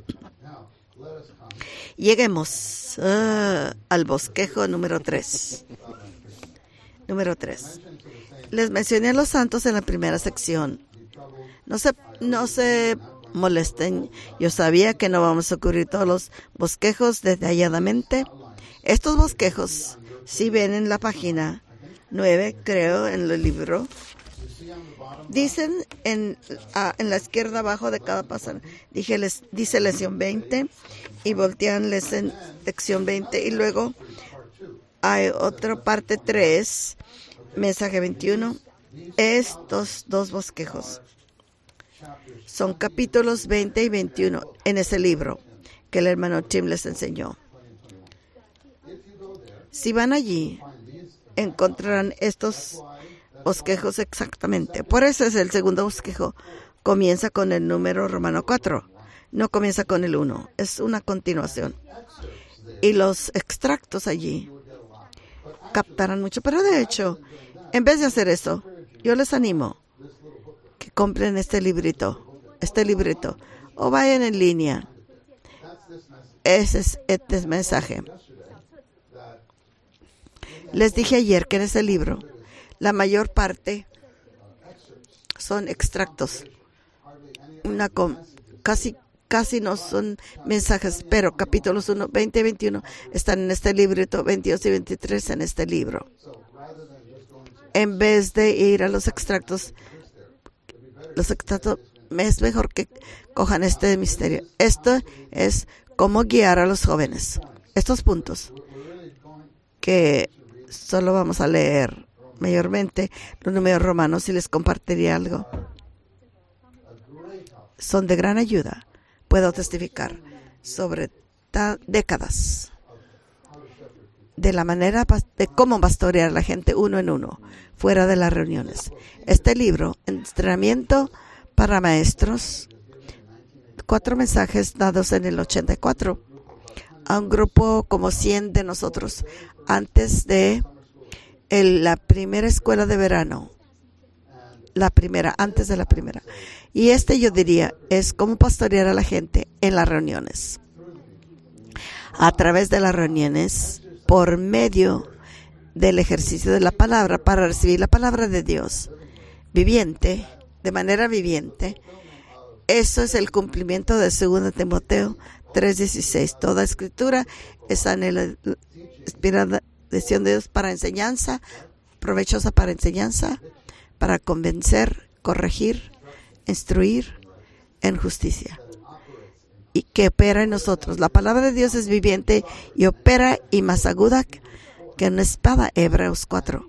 Lleguemos uh, al bosquejo número tres. Número tres. Les mencioné a los santos en la primera sección. No se, no se molesten. Yo sabía que no vamos a cubrir todos los bosquejos detalladamente. Estos bosquejos, si ven en la página nueve, creo, en el libro, dicen en, a, en la izquierda abajo de cada pasaje, dije, les, dice lección veinte y voltean lección, lección veinte y luego hay otra parte tres, mensaje veintiuno. Estos dos bosquejos son capítulos veinte y veintiuno en ese libro que el hermano Tim les enseñó. Si van allí, encontrarán estos bosquejos exactamente. Por eso es el segundo bosquejo. Comienza con el número romano cuatro. No comienza con el uno. Es una continuación. Y los extractos allí captarán mucho. Pero de hecho, en vez de hacer eso, yo les animo que compren este librito, este librito, o vayan en línea. Ese es este mensaje. Les dije ayer que en este libro la mayor parte son extractos. Una com, casi casi no son mensajes, pero capítulos uno, veinte y veintiuno están en este librito, veintidós y veintitrés en este libro. En vez de ir a los extractos, los extractos es mejor que cojan este misterio. Esto es cómo guiar a los jóvenes. Estos puntos que solo vamos a leer mayormente los números romanos y les compartiría algo. Son de gran ayuda. Puedo testificar sobre décadas de la manera de cómo pastorear a la gente uno en uno, fuera de las reuniones. Este libro, Entrenamiento para Maestros, cuatro mensajes dados en el ochenta y cuatro a un grupo como cien de nosotros antes de el, la primera escuela de verano. La primera, antes de la primera. Y este yo diría es cómo pastorear a la gente en las reuniones. A través de las reuniones, por medio del ejercicio de la palabra, para recibir la palabra de Dios viviente, de manera viviente. Eso es el cumplimiento de segundo Timoteo tres dieciséis. Toda escritura es inspirada de Dios para enseñanza, provechosa para enseñanza, para convencer, corregir, instruir en justicia, y que opera en nosotros. La palabra de Dios es viviente y opera y más aguda que una espada, Hebreos cuatro.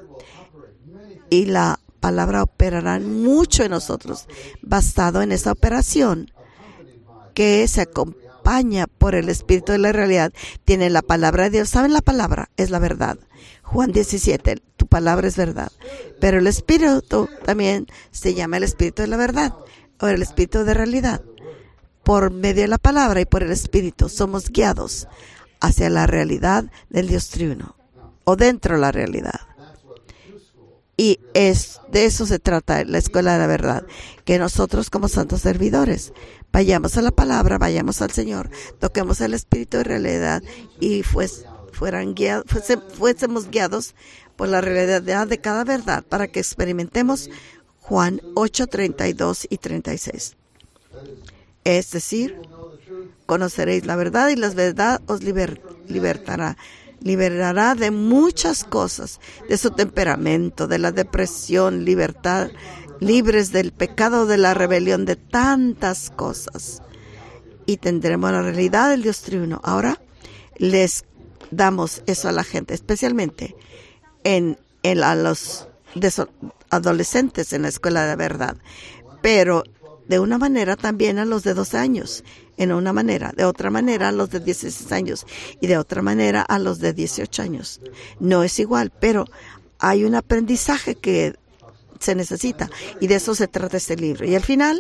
Y la palabra operará mucho en nosotros, basado en esa operación que se acompaña por el Espíritu de la realidad. Tiene la palabra de Dios. ¿Saben? La palabra es la verdad. Juan diecisiete, tu palabra es verdad. Pero el Espíritu también se llama el Espíritu de la verdad, o el Espíritu de realidad. Por medio de la palabra y por el Espíritu somos guiados hacia la realidad del Dios triuno, o dentro de la realidad. Y es de eso se trata la escuela de la verdad, que nosotros como santos servidores vayamos a la palabra, vayamos al Señor, toquemos el Espíritu de realidad y pues fueran guiados, fuese, fuésemos guiados por la realidad de cada verdad, para que experimentemos Juan ocho, treinta y dos y treinta y seis. Es decir, conoceréis la verdad y la verdad os liber, libertará. Liberará de muchas cosas, de su temperamento, de la depresión, libertad, libres del pecado, de la rebelión, de tantas cosas. Y tendremos la realidad del Dios triuno. Ahora les damos eso a la gente, especialmente en, en a los adolescentes en la escuela de la verdad, pero de una manera también a los de doce años, en una manera, de otra manera a los de dieciséis años y de otra manera a los de dieciocho años. No es igual, pero hay un aprendizaje que se necesita y de eso se trata este libro. Y al final,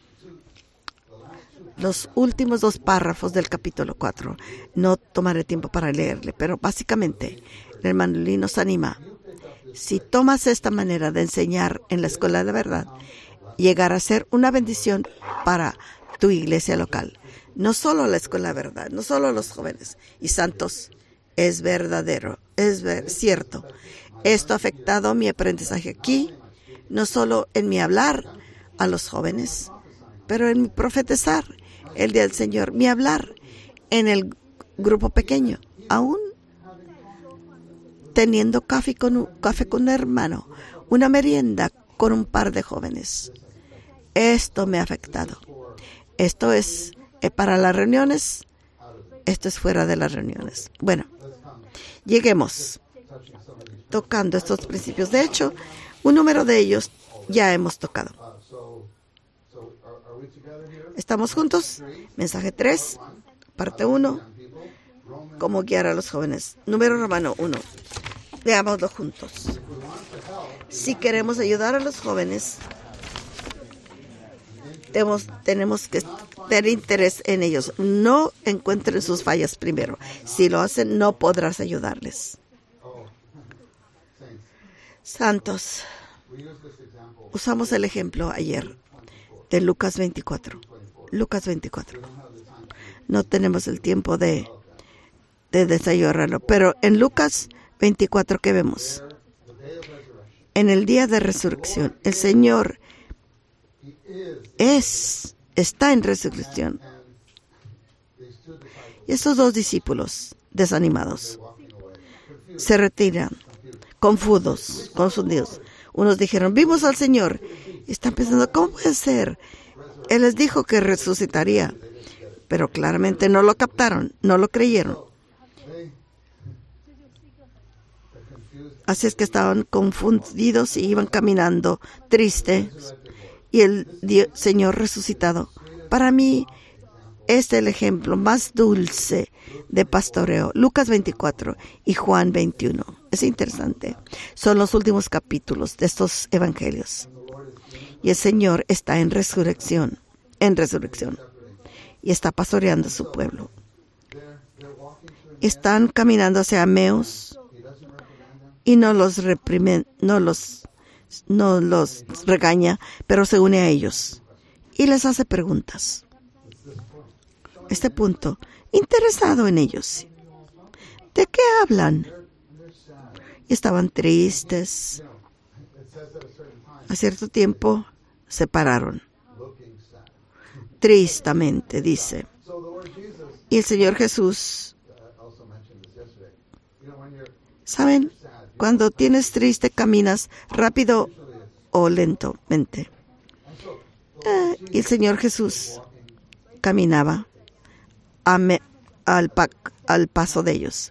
los últimos dos párrafos del capítulo cuatro, no tomaré tiempo para leerle, pero básicamente el hermano Lee nos anima. Si tomas esta manera de enseñar en la escuela de verdad, llegará a ser una bendición para tu iglesia local. No solo la escuela de verdad, no solo los jóvenes y santos. Es verdadero, es ver, cierto. Esto ha afectado mi aprendizaje aquí, no solo en mi hablar a los jóvenes, pero en mi profetizar el día del Señor, mi hablar en el grupo pequeño, aún teniendo café con un, café con un hermano, una merienda con un par de jóvenes. Esto me ha afectado. Esto es eh, para las reuniones, esto es fuera de las reuniones. Bueno, lleguemos tocando estos principios. De hecho, un número de ellos ya hemos tocado. ¿Estamos juntos? Mensaje tres, parte uno. Cómo guiar a los jóvenes. Número romano uno. Veámoslo juntos. Si queremos ayudar a los jóvenes, tenemos, tenemos que tener interés en ellos. No encuentren sus fallas primero. Si lo hacen, no podrás ayudarles. Santos, Usamos el ejemplo ayer de Lucas veinticuatro. Lucas veinticuatro. No tenemos el tiempo de, de desayunarlo, pero en Lucas veinticuatro, ¿qué vemos? En el día de resurrección, el Señor es, está en resurrección. Y estos dos discípulos, desanimados, se retiran, confusos, confundidos. Unos dijeron, vimos al Señor. Y están pensando, ¿cómo puede ser? Él les dijo que resucitaría, pero claramente no lo captaron, no lo creyeron. Así es que estaban confundidos y iban caminando tristes. Y el Dios, Señor resucitado. Para mí, este es el ejemplo más dulce de pastoreo. Lucas veinticuatro y Juan veintiuno. Es interesante. Son los últimos capítulos de estos evangelios. Y el Señor está en resurrección. En resurrección. Y está pastoreando a su pueblo. Están caminando hacia Emaús. Y no los reprime, no los, no los regaña, pero se une a ellos. Y les hace preguntas. Este punto, interesado en ellos. ¿De qué hablan? Y estaban tristes. A cierto tiempo se pararon. Tristamente, dice. Y el Señor Jesús, ¿saben? Cuando tienes triste, caminas rápido o lentamente. Eh, y el Señor Jesús caminaba a me, al, pa, al paso de ellos.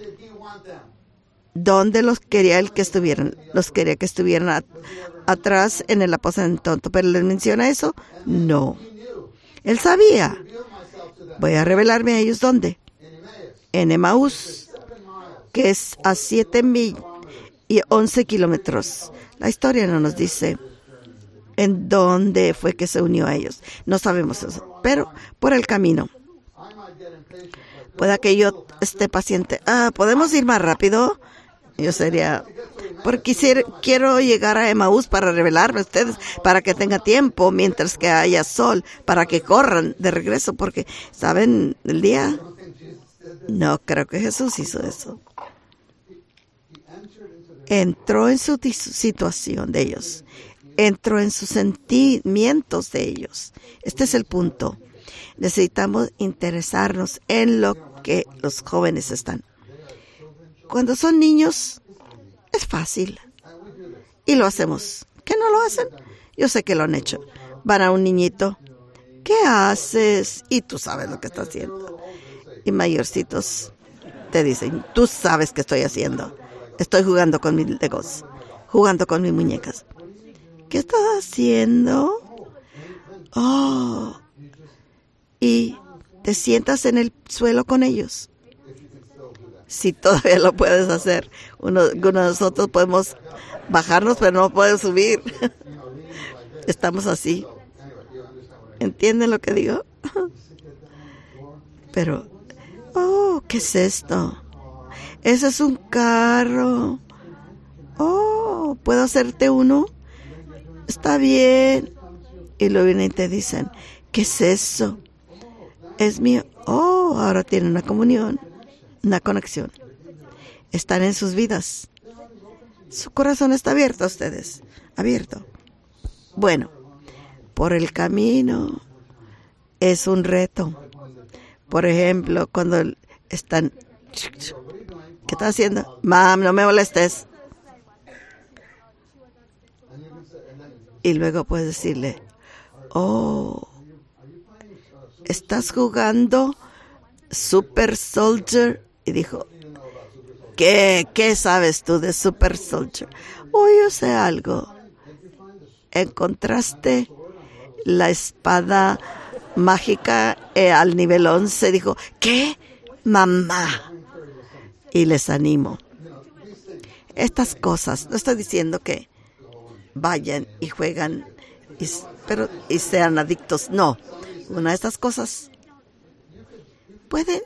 ¿Dónde los quería él que estuvieran? Los quería que estuvieran a, atrás en el aposento. ¿Pero les menciona eso? No. Él sabía. Voy a revelarme a ellos ¿dónde? En Emaús, que es a siete mil y once kilómetros. La historia no nos dice en dónde fue que se unió a ellos. No sabemos eso, pero por el camino. Pueda que yo esté paciente. Ah, ¿podemos ir más rápido? Yo sería, porque quisiera, quiero llegar a Emaús para revelarme a ustedes, para que tenga tiempo mientras que haya sol, para que corran de regreso, porque, ¿saben el día? No creo que Jesús hizo eso. Entró en su situación de ellos. Entró en sus sentimientos de ellos. Este es el punto. Necesitamos interesarnos en lo que los jóvenes están. Cuando son niños, es fácil. Y lo hacemos. ¿Qué no lo hacen? Yo sé que lo han hecho. Van a un niñito. ¿Qué haces? Y tú sabes lo que está haciendo. Y mayorcitos te dicen, tú sabes qué estoy haciendo. Estoy jugando con mis legos, jugando con mis muñecas. ¿Qué estás haciendo? Oh. Y te sientas en el suelo con ellos. Si todavía lo puedes hacer. Uno, uno de nosotros podemos bajarnos, pero no podemos subir. Estamos así. ¿Entienden lo que digo? Pero, oh, ¿qué es esto? Ese es un carro. Oh, ¿puedo hacerte uno? Está bien. Y luego vienen y te dicen, ¿qué es eso? Es mío. Oh, ahora tienen una comunión, una conexión. Están en sus vidas. Su corazón está abierto a ustedes. Abierto. Bueno, por el camino es un reto. Por ejemplo, cuando están... ¿Qué estás haciendo? Mam, no me molestes. Y luego puedes decirle, oh, ¿estás jugando Super Soldier? Y dijo, ¿qué, qué sabes tú de Super Soldier? Oh, yo sé algo. ¿Encontraste la espada mágica eh, al nivel once? Dijo, ¿qué? Mamá. Y les animo. Estas cosas, no estoy diciendo que vayan y juegan y, pero, y sean adictos. No, una de estas cosas pueden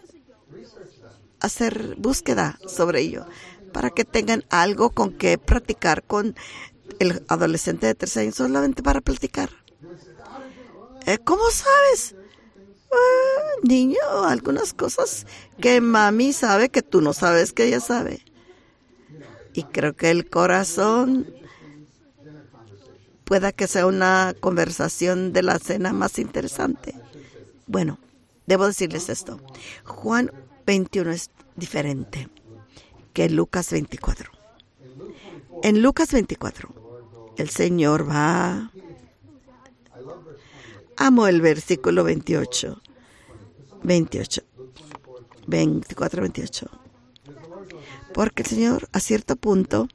hacer búsqueda sobre ello para que tengan algo con que practicar, con el adolescente de trece años solamente para platicar. Eh, ¿Cómo sabes? Ah, niño, algunas cosas que mami sabe que tú no sabes que ella sabe. Y creo que el corazón pueda que sea una conversación de la cena más interesante. Bueno, debo decirles esto. Juan veintiuno es diferente que Lucas veinticuatro. En Lucas veinticuatro, el Señor va... Amo el versículo veintiocho. veintiocho. veinticuatro, veintiocho. Porque el Señor, a cierto punto,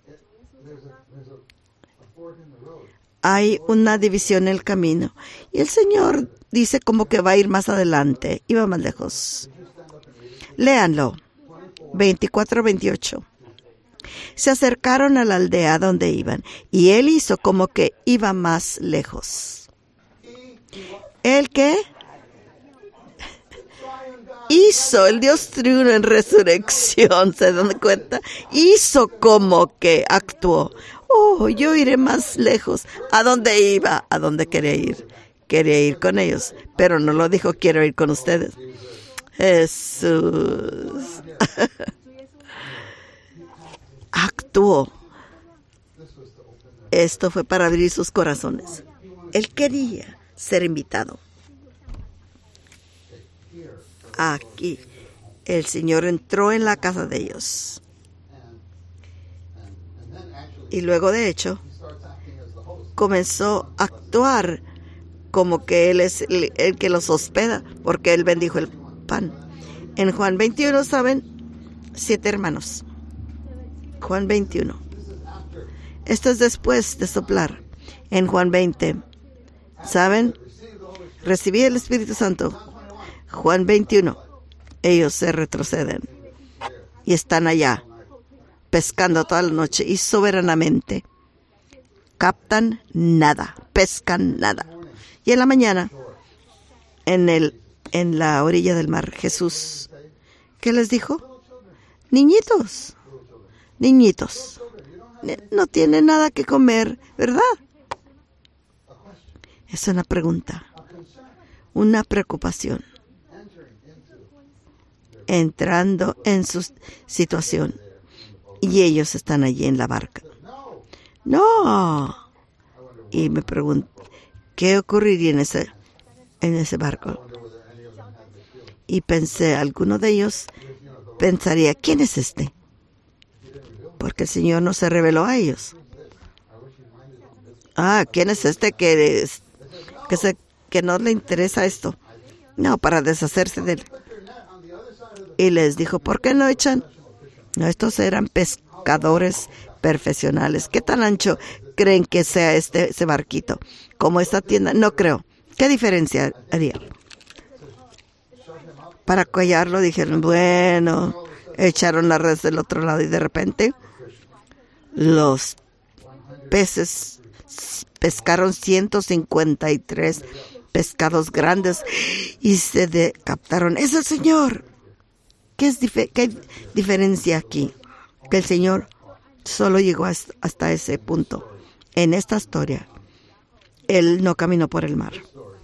hay una división en el camino. Y el Señor dice como que va a ir más adelante. Iba más lejos. Léanlo. veinticuatro, veintiocho. Se acercaron a la aldea donde iban, y él hizo como que iba más lejos. ¿El qué? Hizo, el Dios triuno en resurrección, ¿se dan cuenta? Hizo como que actuó. Oh, yo iré más lejos. ¿A dónde iba? ¿A dónde quería ir? Quería ir con ellos, pero no lo dijo, quiero ir con ustedes. Jesús. Actuó. Esto fue para abrir sus corazones. Él quería ser invitado. Aquí, el Señor entró en la casa de ellos. Y luego, de hecho, comenzó a actuar como que Él es el, el que los hospeda, porque Él bendijo el pan. En Juan veintiuno, ¿saben? Siete hermanos. Juan veintiuno. Esto es después de soplar. En Juan veinte, ¿saben? Recibí el Espíritu Santo. Juan veintiuno. Ellos se retroceden y están allá pescando toda la noche y soberanamente captan nada, pescan nada. Y en la mañana, en el en la orilla del mar, Jesús, ¿qué les dijo? Niñitos, niñitos, no tienen nada que comer, ¿verdad? Es una pregunta, una preocupación, entrando en su situación. Y ellos están allí en la barca. No. Y me pregunto, ¿qué ocurriría en ese, en ese barco? Y pensé, alguno de ellos pensaría, ¿quién es este? Porque el Señor no se reveló a ellos. Ah, ¿quién es este que, que, se, que no le interesa esto? No, para deshacerse de él. Y les dijo, ¿por qué no echan? No, estos eran pescadores profesionales. ¿Qué tan ancho creen que sea este ese barquito? Como esta tienda, no creo. ¿Qué diferencia haría? Para collarlo dijeron, bueno, echaron la red del otro lado y de repente los peces pescaron ciento cincuenta y tres pescados grandes y se de, captaron. ¡Es el Señor! ¿Qué, es dif- ¿Qué diferencia aquí? Que el Señor solo llegó hasta, hasta ese punto. En esta historia, Él no caminó por el mar.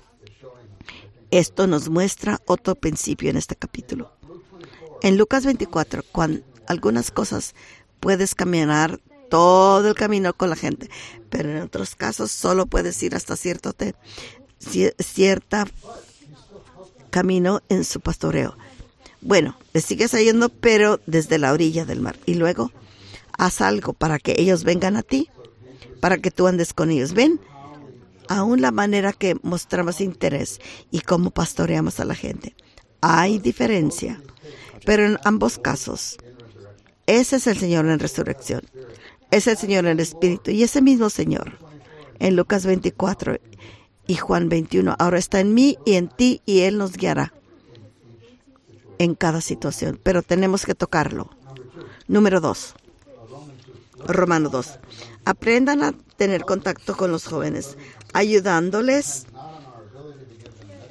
Esto nos muestra otro principio en este capítulo. En Lucas veinticuatro, cuando algunas cosas puedes caminar todo el camino con la gente, pero en otros casos solo puedes ir hasta cierto te, cierta camino en su pastoreo. Bueno, le sigues yendo, pero desde la orilla del mar. Y luego, haz algo para que ellos vengan a ti, para que tú andes con ellos. ¿Ven? Aún la manera que mostramos interés y cómo pastoreamos a la gente. Hay diferencia, pero en ambos casos, ese es el Señor en resurrección. Es el Señor en espíritu. Y ese mismo Señor, en Lucas veinticuatro y Juan veintiuno, ahora está en mí y en ti, y Él nos guiará en cada situación, pero tenemos que tocarlo. Número dos, Romano dos. Aprendan a tener contacto con los jóvenes, ayudándoles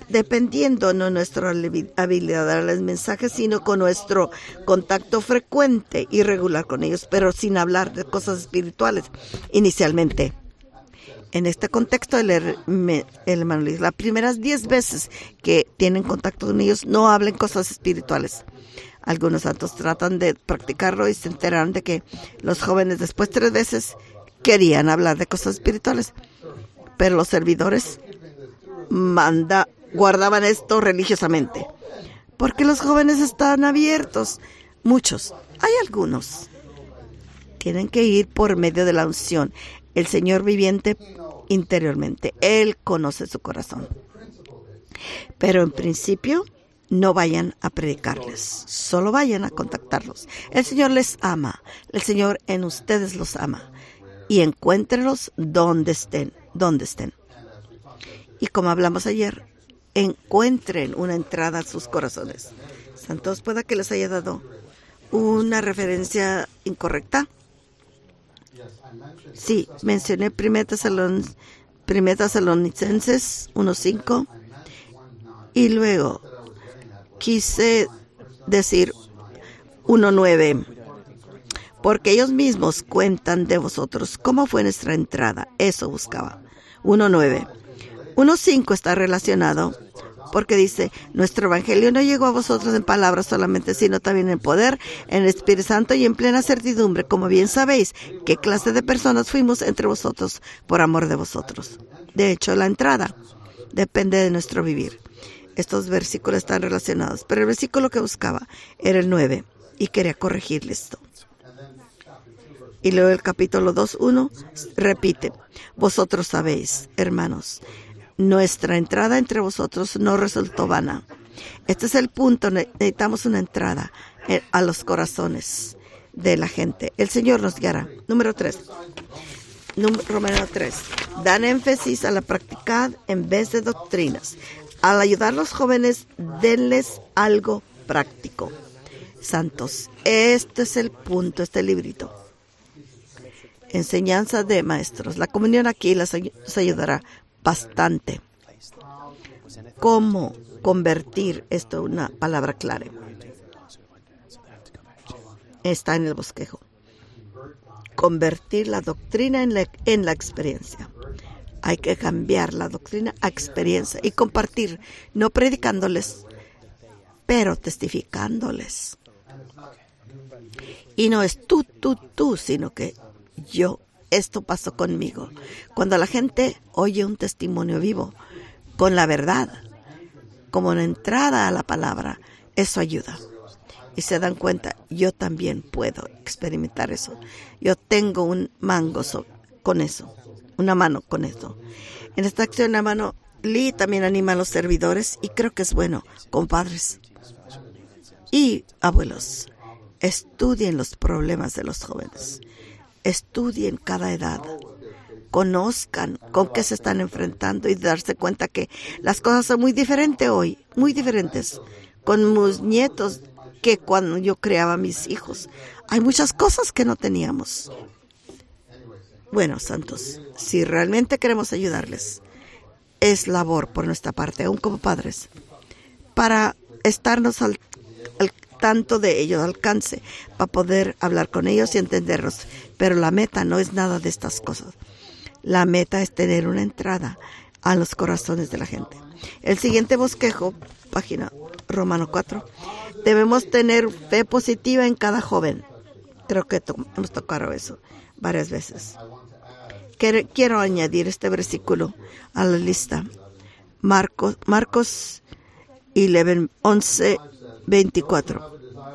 dependiendo no nuestra habilidad de darles mensajes, sino con nuestro contacto frecuente y regular con ellos, pero sin hablar de cosas espirituales inicialmente. En este contexto, el, el hermano le dice, las primeras diez veces que tienen contacto con ellos, no hablen cosas espirituales. Algunos santos tratan de practicarlo y se enteran de que los jóvenes después tres veces querían hablar de cosas espirituales. Pero los servidores manda, guardaban esto religiosamente. Porque los jóvenes están abiertos. Muchos, hay algunos. Tienen que ir por medio de la unción. El Señor viviente interiormente. Él conoce su corazón. Pero en principio, no vayan a predicarles. Solo vayan a contactarlos. El Señor les ama. El Señor en ustedes los ama. Y encuéntrenlos donde estén. Donde estén. Y como hablamos ayer, encuentren una entrada a sus corazones. Santos, pueda que les haya dado una referencia incorrecta. Sí, mencioné primera Tesalonicenses uno cinco y luego quise decir uno nueve, porque ellos mismos cuentan de vosotros cómo fue nuestra entrada. Eso buscaba. uno nueve. uno cinco está relacionado porque dice, nuestro evangelio no llegó a vosotros en palabras solamente, sino también en poder, en el Espíritu Santo y en plena certidumbre, como bien sabéis, qué clase de personas fuimos entre vosotros por amor de vosotros. De hecho, la entrada depende de nuestro vivir. Estos versículos están relacionados, pero el versículo que buscaba era el nueve y quería corregirle esto. Y luego el capítulo dos, uno repite, vosotros sabéis, hermanos, nuestra entrada entre vosotros no resultó vana. Este es el punto, necesitamos una entrada a los corazones de la gente. El Señor nos guiará. Número tres. Romano tres. Dan énfasis a la práctica en vez de doctrinas. Al ayudar a los jóvenes, denles algo práctico. Santos, este es el punto, este librito. Enseñanza de maestros. La comunión aquí les ayudará bastante. ¿Cómo convertir esto en una palabra clara? Está en el bosquejo. Convertir la doctrina en la, en la experiencia. Hay que cambiar la doctrina a experiencia y compartir, no predicándoles, pero testificándoles. Y no es tú, tú, tú, sino que yo. Esto pasó conmigo. Cuando la gente oye un testimonio vivo, con la verdad, como una entrada a la palabra, eso ayuda. Y se dan cuenta, yo también puedo experimentar eso. Yo tengo un mango so- con eso, una mano con eso. En esta acción, la mano Lee también anima a los servidores y creo que es bueno, compadres y abuelos, estudien los problemas de los jóvenes. Estudien cada edad, conozcan con qué se están enfrentando y darse cuenta que las cosas son muy diferentes hoy, muy diferentes. Con mis nietos que cuando yo criaba a mis hijos, hay muchas cosas que no teníamos. Bueno, santos, si realmente queremos ayudarles, es labor por nuestra parte, aún como padres, para estarnos al, al tanto de ellos, alcance, para poder hablar con ellos y entenderlos. Pero la meta no es nada de estas cosas. La meta es tener una entrada a los corazones de la gente. El siguiente bosquejo, página Romano cuatro, debemos tener fe positiva en cada joven. Creo que to- hemos tocado eso varias veces. Quiero, quiero añadir este versículo a la lista. Marcos, Marcos once, veinticuatro.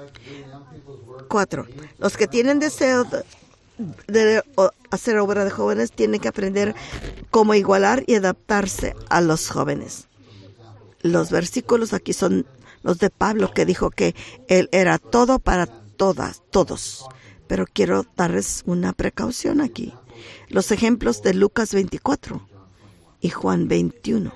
cuatro. Los que tienen deseo de, de hacer obra de jóvenes tienen que aprender cómo igualar y adaptarse a los jóvenes. Los versículos aquí son los de Pablo, que dijo que él era todo para todas, todos. Pero quiero darles una precaución aquí. Los ejemplos de Lucas veinticuatro y Juan veintiuno.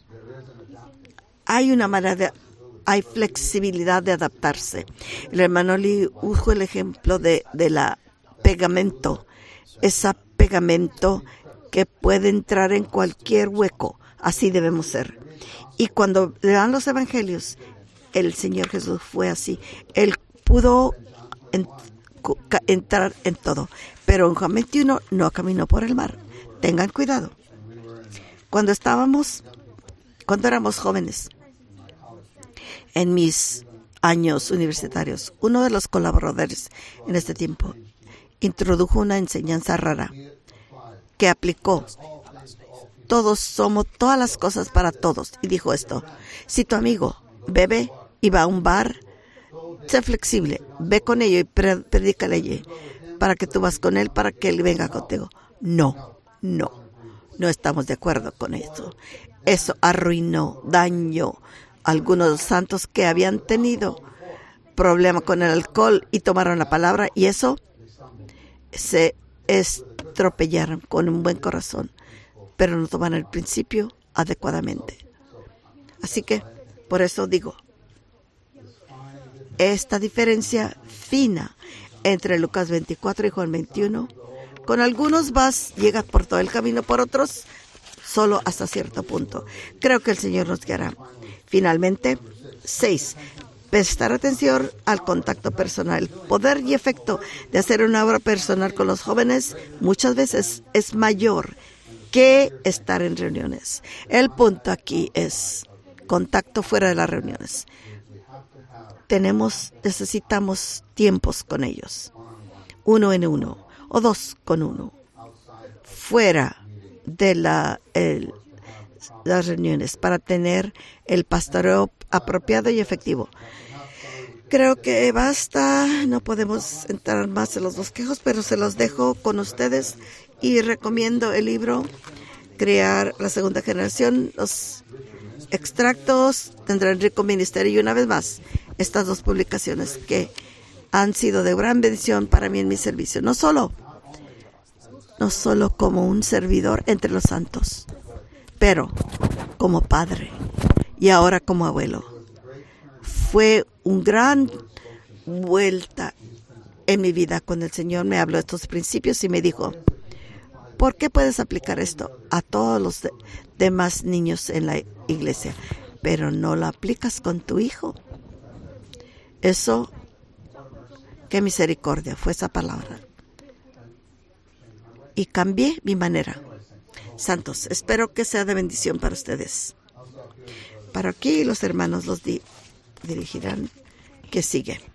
Hay una manera de, hay flexibilidad de adaptarse. El hermano Lee usó el ejemplo de, de la pegamento. Ese pegamento que puede entrar en cualquier hueco. Así debemos ser. Y cuando le dan los evangelios, el Señor Jesús fue así. Él pudo en, entrar en todo, pero en Juan veintiuno no caminó por el mar. Tengan cuidado. Cuando estábamos, cuando éramos jóvenes, en mis años universitarios, uno de los colaboradores en este tiempo introdujo una enseñanza rara que aplicó. Todos somos todas las cosas para todos. Y dijo esto: si tu amigo bebe y va a un bar, sé flexible, ve con ello y predícale para que tú vas con él, para que él venga contigo. No, no, no estamos de acuerdo con eso. Eso arruinó, dañó a algunos santos que habían tenido problema con el alcohol y tomaron la palabra, y eso se estropellaron con un buen corazón, pero no toman el principio adecuadamente. Así que, por eso digo, esta diferencia fina entre Lucas veinticuatro y Juan veintiuno, con algunos vas, llegas por todo el camino, por otros, solo hasta cierto punto. Creo que el Señor nos guiará. Finalmente, seis. Prestar atención al contacto personal. El poder y efecto de hacer una obra personal con los jóvenes muchas veces es mayor que estar en reuniones. El punto aquí es contacto fuera de las reuniones. Tenemos, necesitamos tiempos con ellos, uno en uno o dos con uno, fuera de la, el, las reuniones, para tener el pastoreo apropiado y efectivo. Creo que basta, no podemos entrar más en los bosquejos, pero se los dejo con ustedes y recomiendo el libro Crear la Segunda Generación. Los extractos tendrán rico ministerio, y una vez más, estas dos publicaciones que han sido de gran bendición para mí en mi servicio, no solo, no solo como un servidor entre los santos, pero como padre y ahora como abuelo. Fue un gran vuelta en mi vida cuando el Señor me habló de estos principios y me dijo: ¿por qué puedes aplicar esto a todos los de- demás niños en la iglesia, pero no lo aplicas con tu hijo? Eso, qué misericordia fue esa palabra. Y cambié mi manera. Santos, espero que sea de bendición para ustedes. Para aquí los hermanos los di- dirigirán. Que sigue.